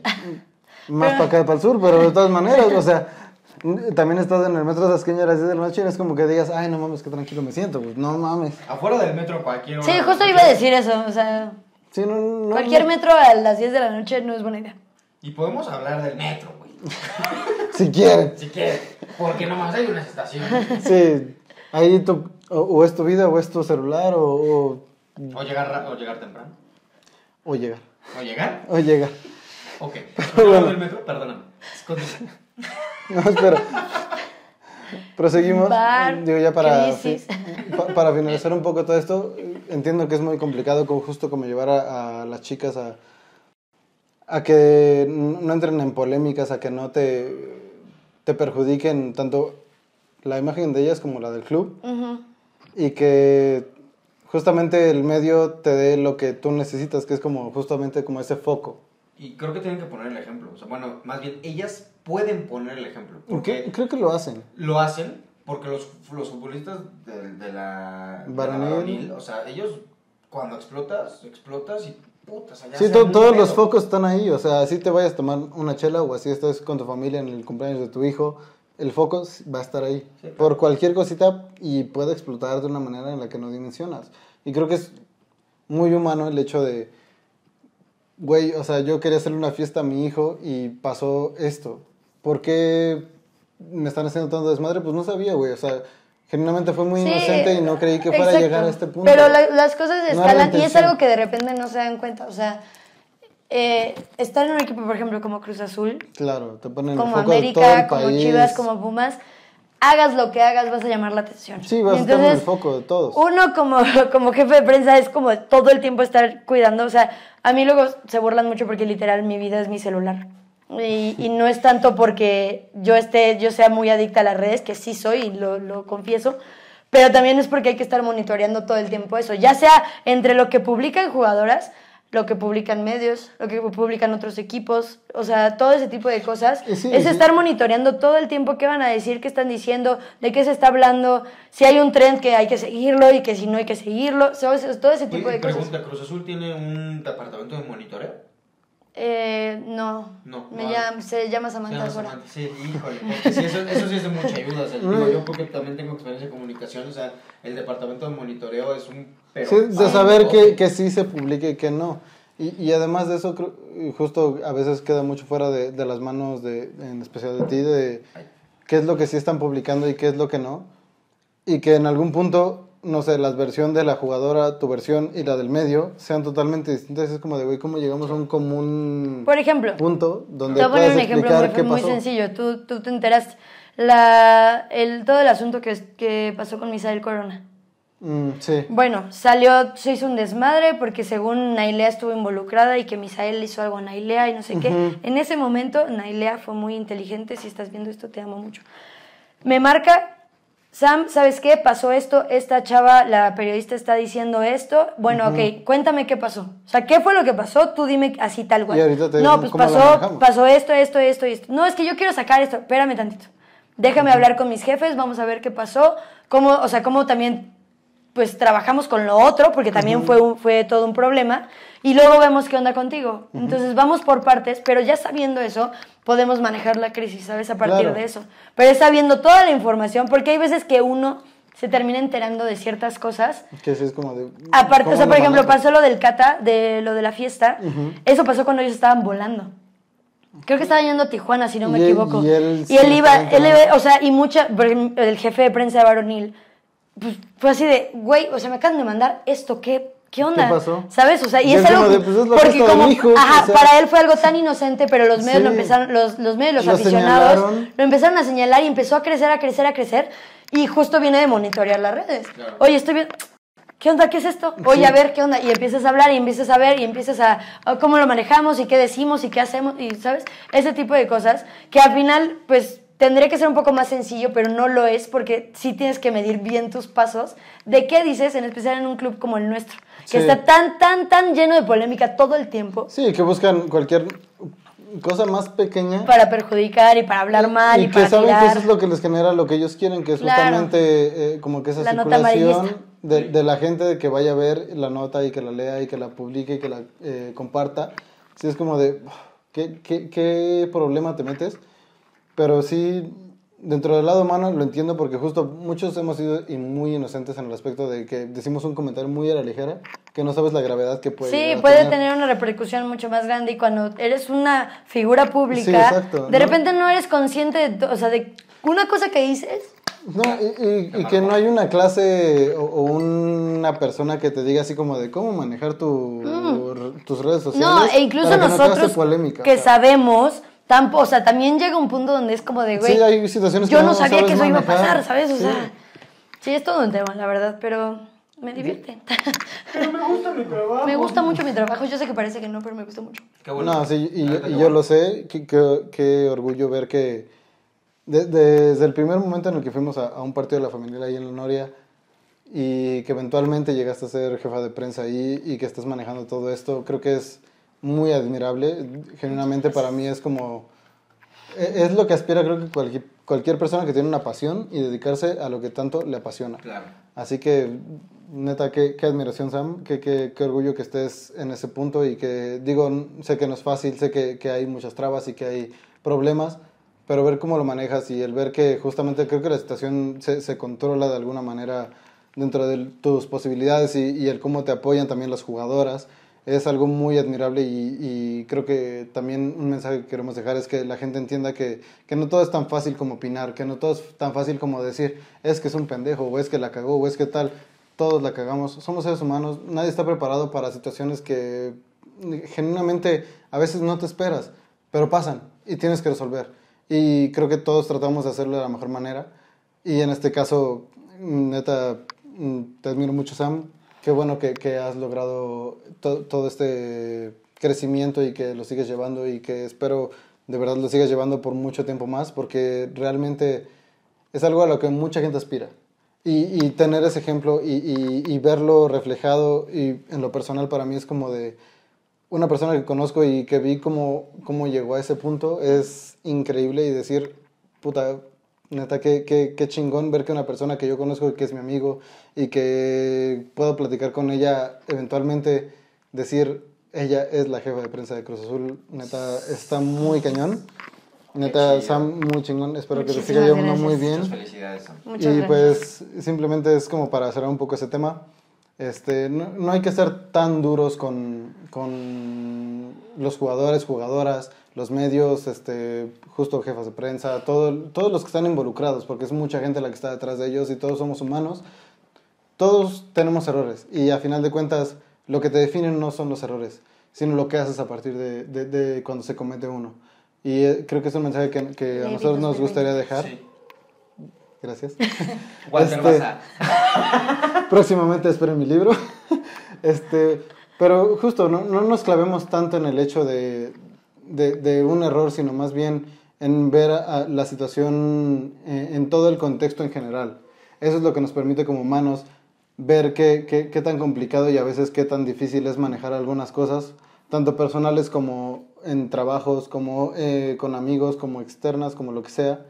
Más para acá para el sur, pero de todas maneras, o sea, n- también estás en el Metro Tasqueña a las diez de la noche y no es como que digas, ay, no mames, qué tranquilo me siento, pues no mames. Afuera del metro cualquier hora. Sí, justo iba a decir eso. O sea, Sí, no, no, cualquier no. metro a las diez de la noche no es buena idea. Y podemos hablar del metro, güey. Si quieren. Si quieres. Porque nomás hay unas estaciones. Sí, ahí tu, o, o es tu vida o es tu celular o, o, O llegar, ra- o llegar temprano. o llegar. O llegar. O llegar. Ok. Pero bueno. Del metro, perdóname. No, espera. Proseguimos. Bar, Digo, ya para, crisis. fi- pa- para finalizar un poco todo esto, entiendo que es muy complicado como, justo como llevar a, a las chicas a, a que no entren en polémicas, a que no te, te perjudiquen tanto la imagen de ellas como la del club. Uh-huh. Y que justamente el medio te dé lo que tú necesitas, que es como justamente como ese foco. Y creo que tienen que poner el ejemplo. O sea, bueno, más bien, ellas pueden poner el ejemplo. Porque Creo que lo hacen. Lo hacen porque los, los futbolistas de, de la Varonil. varonil, o sea, ellos cuando explotas, explotas y putas, allá Sí, se to- arma un todos pedo. los focos están ahí, o sea, así te vayas a tomar una chela o así estás con tu familia en el cumpleaños de tu hijo, el foco va a estar ahí, Sí, claro. por cualquier cosita y puede explotar de una manera en la que no dimensionas. Y creo que es muy humano el hecho de, güey, o sea, yo quería hacerle una fiesta a mi hijo y pasó esto. ¿Por qué me están haciendo tanto desmadre? Pues no sabía, güey, o sea, genuinamente fue muy Sí, inocente y no creí que fuera exacto. a llegar a este punto. Pero la- las cosas No era la escalan y es intención. algo que de repente no se dan cuenta. O sea, eh, estar en un equipo, por ejemplo, como Cruz Azul, Claro, te ponen como el foco de todo América, el como país. Chivas, como Pumas, hagas lo que hagas, vas a llamar la atención. Sí, vas Y a estar en el entonces, foco de todos. uno como, como jefe de prensa es como todo el tiempo estar cuidando. O sea, a mí luego se burlan mucho porque literal mi vida es mi celular. Y, y no es tanto porque yo esté, yo sea muy adicta a las redes, que sí soy y lo, lo confieso, pero también es porque hay que estar monitoreando todo el tiempo eso, ya sea entre lo que publican jugadoras, lo que publican medios, lo que publican otros equipos, o sea, todo ese tipo de cosas. Y sí, es sí. estar monitoreando todo el tiempo qué van a decir, qué están diciendo, de qué se está hablando, si hay un trend que hay que seguirlo y que si no hay que seguirlo, todo ese, todo ese tipo Oye, de cosas. pregunta, ¿Cruz Azul tiene un departamento de monitoreo? Eh, no, No, me no. llama, se llama Se Samantha llama Sora. Samantha. Sí, híjole, porque sí, eso, eso sí es de mucha ayuda. O sea, digo, yo porque también tengo experiencia en comunicación, o sea, el departamento de monitoreo es un... Pero, Sí, de ah, saber ok. que, que sí se publique y que no. Y, y además de eso, creo- y justo a veces queda mucho fuera de, de las manos, de, en especial de ti, de qué es lo que sí están publicando y qué es lo que no. Y que en algún punto, no sé, la versión de la jugadora, tu versión y la del medio sean totalmente distintas. Es como de, güey, ¿cómo llegamos a un común Por ejemplo, punto donde te voy a poner puedes un ejemplo explicar muy, qué muy pasó? sencillo. Tú, tú te enteraste. La, el, todo el asunto que, que pasó con Misael Corona. Mm, sí. Bueno, salió, se hizo un desmadre porque según Nailea estuvo involucrada y que Misael hizo algo a Nailea y no sé qué. Ujú. En ese momento, Nailea fue muy inteligente. Si estás viendo esto, te amo mucho. Me marca, Sam, ¿sabes qué? Pasó esto, esta chava, la periodista está diciendo esto. Bueno, Ujú. ok, cuéntame qué pasó. O sea, ¿qué fue lo que pasó? Tú dime así tal cual. Y ahorita te no, digo pues cómo lo pasó, manejamos. pasó esto, esto, esto y esto. No, es que yo quiero sacar esto. Espérame tantito. Déjame hablar con mis jefes, vamos a ver qué pasó. Cómo, o sea, cómo también pues trabajamos con lo otro, porque también Ujú. fue, un, fue todo un problema, y luego vemos qué onda contigo. Ujú. Entonces vamos por partes, pero ya sabiendo eso, podemos manejar la crisis, ¿sabes? A partir Claro. de eso. Pero es sabiendo toda la información, porque hay veces que uno se termina enterando de ciertas cosas. Que sí es como de... Aparte, ¿cómo o sea, lo por ejemplo, manejas? pasó lo del Cata, de lo de la fiesta. Ujú. Eso pasó cuando ellos estaban volando. Creo que estaba yendo a Tijuana, si no me Y él- él, y él y él sí iba, estaba él enterado. iba, o sea, y mucha, por ejemplo, el jefe de prensa de Varonil, pues fue así de, güey, o sea, me acaban de mandar esto, ¿qué, qué onda? ¿Qué pasó? ¿Sabes? O sea, y, Y es él algo como que- de, pues, es la porque fiesta de como, mi hijo, ajá, o sea. para él fue algo tan inocente, pero los medios Sí. lo empezaron, los, los medios, los Lo aficionados, señalaron. lo empezaron a señalar y empezó a crecer, a crecer, a crecer, y justo viene de monitorear las redes. Claro. Oye, estoy bien... ¿Qué onda? ¿Qué es esto? Oye, Sí. a ver, ¿qué onda? Y empiezas a hablar y empiezas a ver y empiezas a, a cómo lo manejamos y qué decimos y qué hacemos y, ¿sabes? Ese tipo de cosas que al final, pues, tendría que ser un poco más sencillo, pero no lo es porque sí tienes que medir bien tus pasos de qué dices, en especial en un club como el nuestro, que Sí. está tan, tan, tan lleno de polémica todo el tiempo Sí, que buscan cualquier cosa más pequeña. para perjudicar y para hablar mal y, y que para saben que tirar. eso es lo que les genera lo que ellos quieren, que es Claro. justamente eh, como que esa La nota circulación amarillista. de, de la gente de que vaya a ver la nota y que la lea y que la publique y que la eh, comparta. Sí, es como de, ¿qué, qué, qué problema te metes? Pero sí, dentro del lado humano lo entiendo porque justo muchos hemos sido y muy inocentes en el aspecto de que decimos un comentario muy a la ligera, que no sabes la gravedad que puede Sí, llegar a puede tener una repercusión mucho más grande y cuando eres una figura pública, Sí, exacto, de ¿no? repente no eres consciente de, to- o sea, de una cosa que dices. No, y, y- y que no hay una clase o, o una persona que te diga así como de cómo manejar tus tus redes sociales. No, e incluso para que no nosotros cause polémica, que o sea. sabemos, tampoco, o sea, también llega un punto donde es como de, güey, Sí, hay situaciones que yo no no sabía sabes que eso iba a manejar. pasar, ¿sabes? O Sí. sea, sí, es todo un tema, la verdad, pero me divierte. Pero me gusta mi trabajo. Me gusta mucho mi trabajo, yo sé que parece que no, pero me gusta mucho. Qué bueno. No, sí, y, La y neta, qué yo bueno. lo sé, qué, qué- qué orgullo ver que de- desde el primer momento en el que fuimos a, a un partido de la familia ahí en La Noria y que eventualmente llegaste a ser jefa de prensa ahí y que estás manejando todo esto, creo que es muy admirable. Genuinamente para mí es como... e- Es lo que aspira creo que cualquier, cualquier persona que tiene una pasión y dedicarse a lo que tanto le apasiona. Claro. Así que, neta, qué, qué admiración, Sam, qué, qué, qué orgullo que estés en ese punto y que, digo, n- sé que no es fácil, sé que, que hay muchas trabas y que hay problemas, pero ver cómo lo manejas y el ver que justamente creo que la situación se, se controla de alguna manera dentro de tus posibilidades y, y el cómo te apoyan también las jugadoras, es algo muy admirable y, y creo que también un mensaje que queremos dejar es que la gente entienda que, que no todo es tan fácil como opinar, que no todo es tan fácil como decir, es que es un pendejo, o es que la cagó, o es que tal, todos la cagamos, somos seres humanos, nadie está preparado para situaciones que genuinamente a veces no te esperas, pero pasan y tienes que resolver. Y creo que todos tratamos de hacerlo de la mejor manera. Y en este caso, neta, te admiro mucho, Sam. Qué bueno que, que has logrado to, todo este crecimiento y que lo sigues llevando y que espero de verdad lo sigas llevando por mucho tiempo más porque realmente es algo a lo que mucha gente aspira. Y, y tener ese ejemplo y, y, y verlo reflejado y en lo personal para mí es como de una persona que conozco y que vi cómo, cómo llegó a ese punto es increíble y decir, puta, neta, qué, qué, qué chingón ver que una persona que yo conozco, que es mi amigo y que puedo platicar con ella eventualmente, decir, ella es la jefa de prensa de Cruz Azul, neta, está muy cañón. Neta, Sam, muy chingón, espero que te Muchísimas siga llevando muy gracias. bien. Muchas felicidades, Sam. Muchas Y gracias. pues simplemente es como para cerrar un poco ese tema. Este, no, no hay que ser tan duros con, con los jugadores, jugadoras, los medios, este, justo jefas de prensa, todo, todos los que están involucrados, porque es mucha gente la que está detrás de ellos y todos somos humanos. Todos tenemos errores y a final de cuentas lo que te definen no son los errores, sino lo que haces a partir de, de, de cuando se comete uno. Y eh, creo que es un mensaje que, que a nosotros nos gustaría dejar. Sí. Gracias. Walter Este, Baza. Próximamente esperen mi libro. Este, pero justo, no, no nos clavemos tanto en el hecho de, de, de un error, sino más bien en ver a, a la situación en, en todo el contexto en general. Eso es lo que nos permite como humanos ver qué, qué, qué tan complicado y a veces qué tan difícil es manejar algunas cosas, tanto personales como en trabajos, como eh, con amigos, como externas, como lo que sea.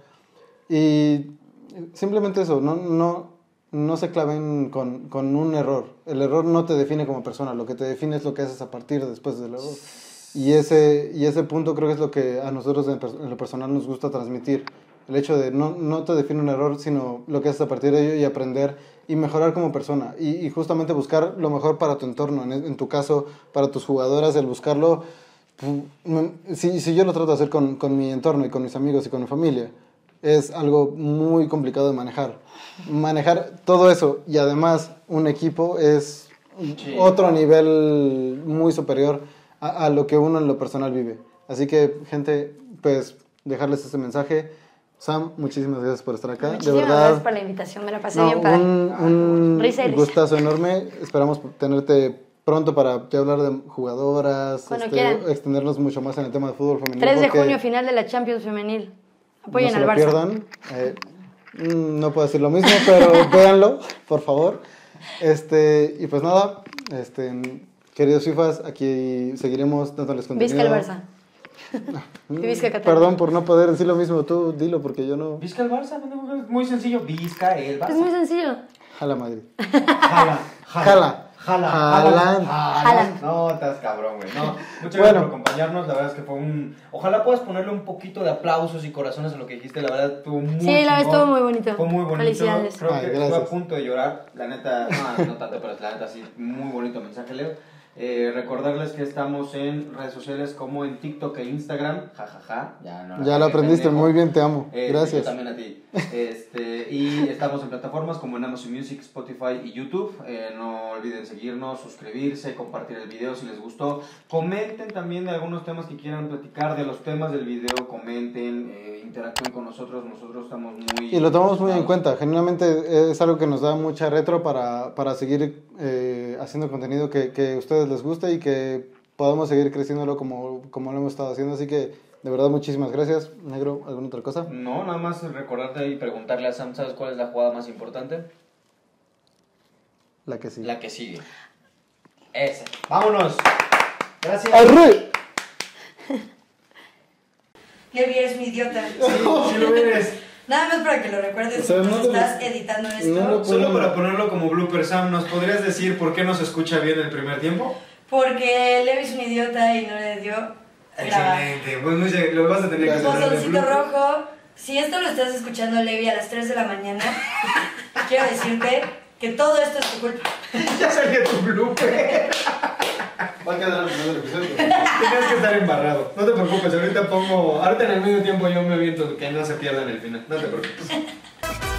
Y simplemente eso, no, no, no se claven con, con un error. El error no te define como persona, lo que te define es lo que haces a partir después del error. Y ese, y ese punto creo que es lo que a nosotros en, en lo personal nos gusta transmitir. El hecho de no, no te define un error, sino lo que haces a partir de ello y aprender y mejorar como persona. Y, y justamente buscar lo mejor para tu entorno, en, en tu caso, para tus jugadoras, el buscarlo. Si, si yo lo trato de hacer con, con mi entorno y con mis amigos y con mi familia, es algo muy complicado de manejar. Manejar todo eso y además un equipo es Sí. otro nivel muy superior a, a lo que uno en lo personal vive. Así que, gente, pues dejarles este mensaje. Sam, muchísimas gracias por estar acá. Muchísimas de verdad, gracias por la invitación, me la pasé no, bien padre. un, un Risa y risa. gustazo enorme. Esperamos tenerte pronto para te hablar de jugadoras, Cuando este, quieran. extendernos mucho más en el tema de fútbol femenino. tres de porque junio, final de la Champions Femenil. Apoyen no se al lo Barça. pierdan. Eh, mm, no puedo decir lo mismo, pero véanlo, por favor. Este, y pues nada, este, queridos FIFAs, aquí seguiremos dándoles contenido. Vizca el Barça. Mm, Y Vizca Qatar. Perdón por no poder decir lo mismo, tú dilo porque yo no. Vizca el Barça, pendejo, es muy sencillo. Vizca el Barça. Es muy sencillo. Jala Madrid. Jala, Jala. Jala. Jalan. Jalan. No, estás cabrón, güey. No, muchas Bueno. gracias por acompañarnos. La verdad es que fue un. Ojalá puedas ponerle un poquito de aplausos y corazones a lo que dijiste. La verdad, estuvo muy. Sí, la verdad chingón. estuvo muy bonito. Fue muy bonito. Felicidades. Creo Ay, que gracias. estuve a punto de llorar. La neta, no, no tanto, pero la neta sí, muy bonito mensaje, Leo. Eh, recordarles que estamos en redes sociales como en TikTok e Instagram. Jajaja. Ja, ja. Ya, no, ya lo aprendiste, pendejo. Muy bien, te amo. Eh, Gracias. Yo también a ti. Este, y estamos en plataformas como en Amazon Music, Spotify y YouTube. Eh, no olviden seguirnos, suscribirse, compartir el video si les gustó. Comenten también de algunos temas que quieran platicar, de los temas del video, comenten, eh, interactúen con nosotros. Nosotros estamos muy... Y lo tomamos muy en cuenta. Genuinamente es algo que nos da mucha retro para, para seguir eh, haciendo contenido que, que a ustedes les guste y que podamos seguir creciéndolo como, como lo hemos estado haciendo. Así que, de verdad, muchísimas gracias. Negro, ¿alguna otra cosa? No, nada más recordarte y preguntarle a Sam, ¿sabes cuál es la jugada más importante? La que sigue. La que sigue. Esa. ¡Vámonos! Gracias. ¡Arre! Levi, eres mi idiota. Sí, sí lo eres. Nada más para que lo recuerdes, O sea, tú no te- estás editando esto. no lo- Solo para ponerlo como blooper, Sam, ¿nos podrías decir por qué no se escucha bien el primer tiempo? Porque Levi es un idiota y no le dio grabar. Excelente, pues muy bien, lo vas a tener que Gracias. poner de Botoncito blooper. rojo. Si esto lo estás escuchando, Levi, a las tres de la mañana, quiero decirte que todo esto es tu culpa. Ya salió tu blooper. Va a quedar al final del episodio. Tenías que estar embarrado. No te preocupes, ahorita pongo. Ahorita en el medio tiempo yo me aviento que no se pierda en el final. No te preocupes.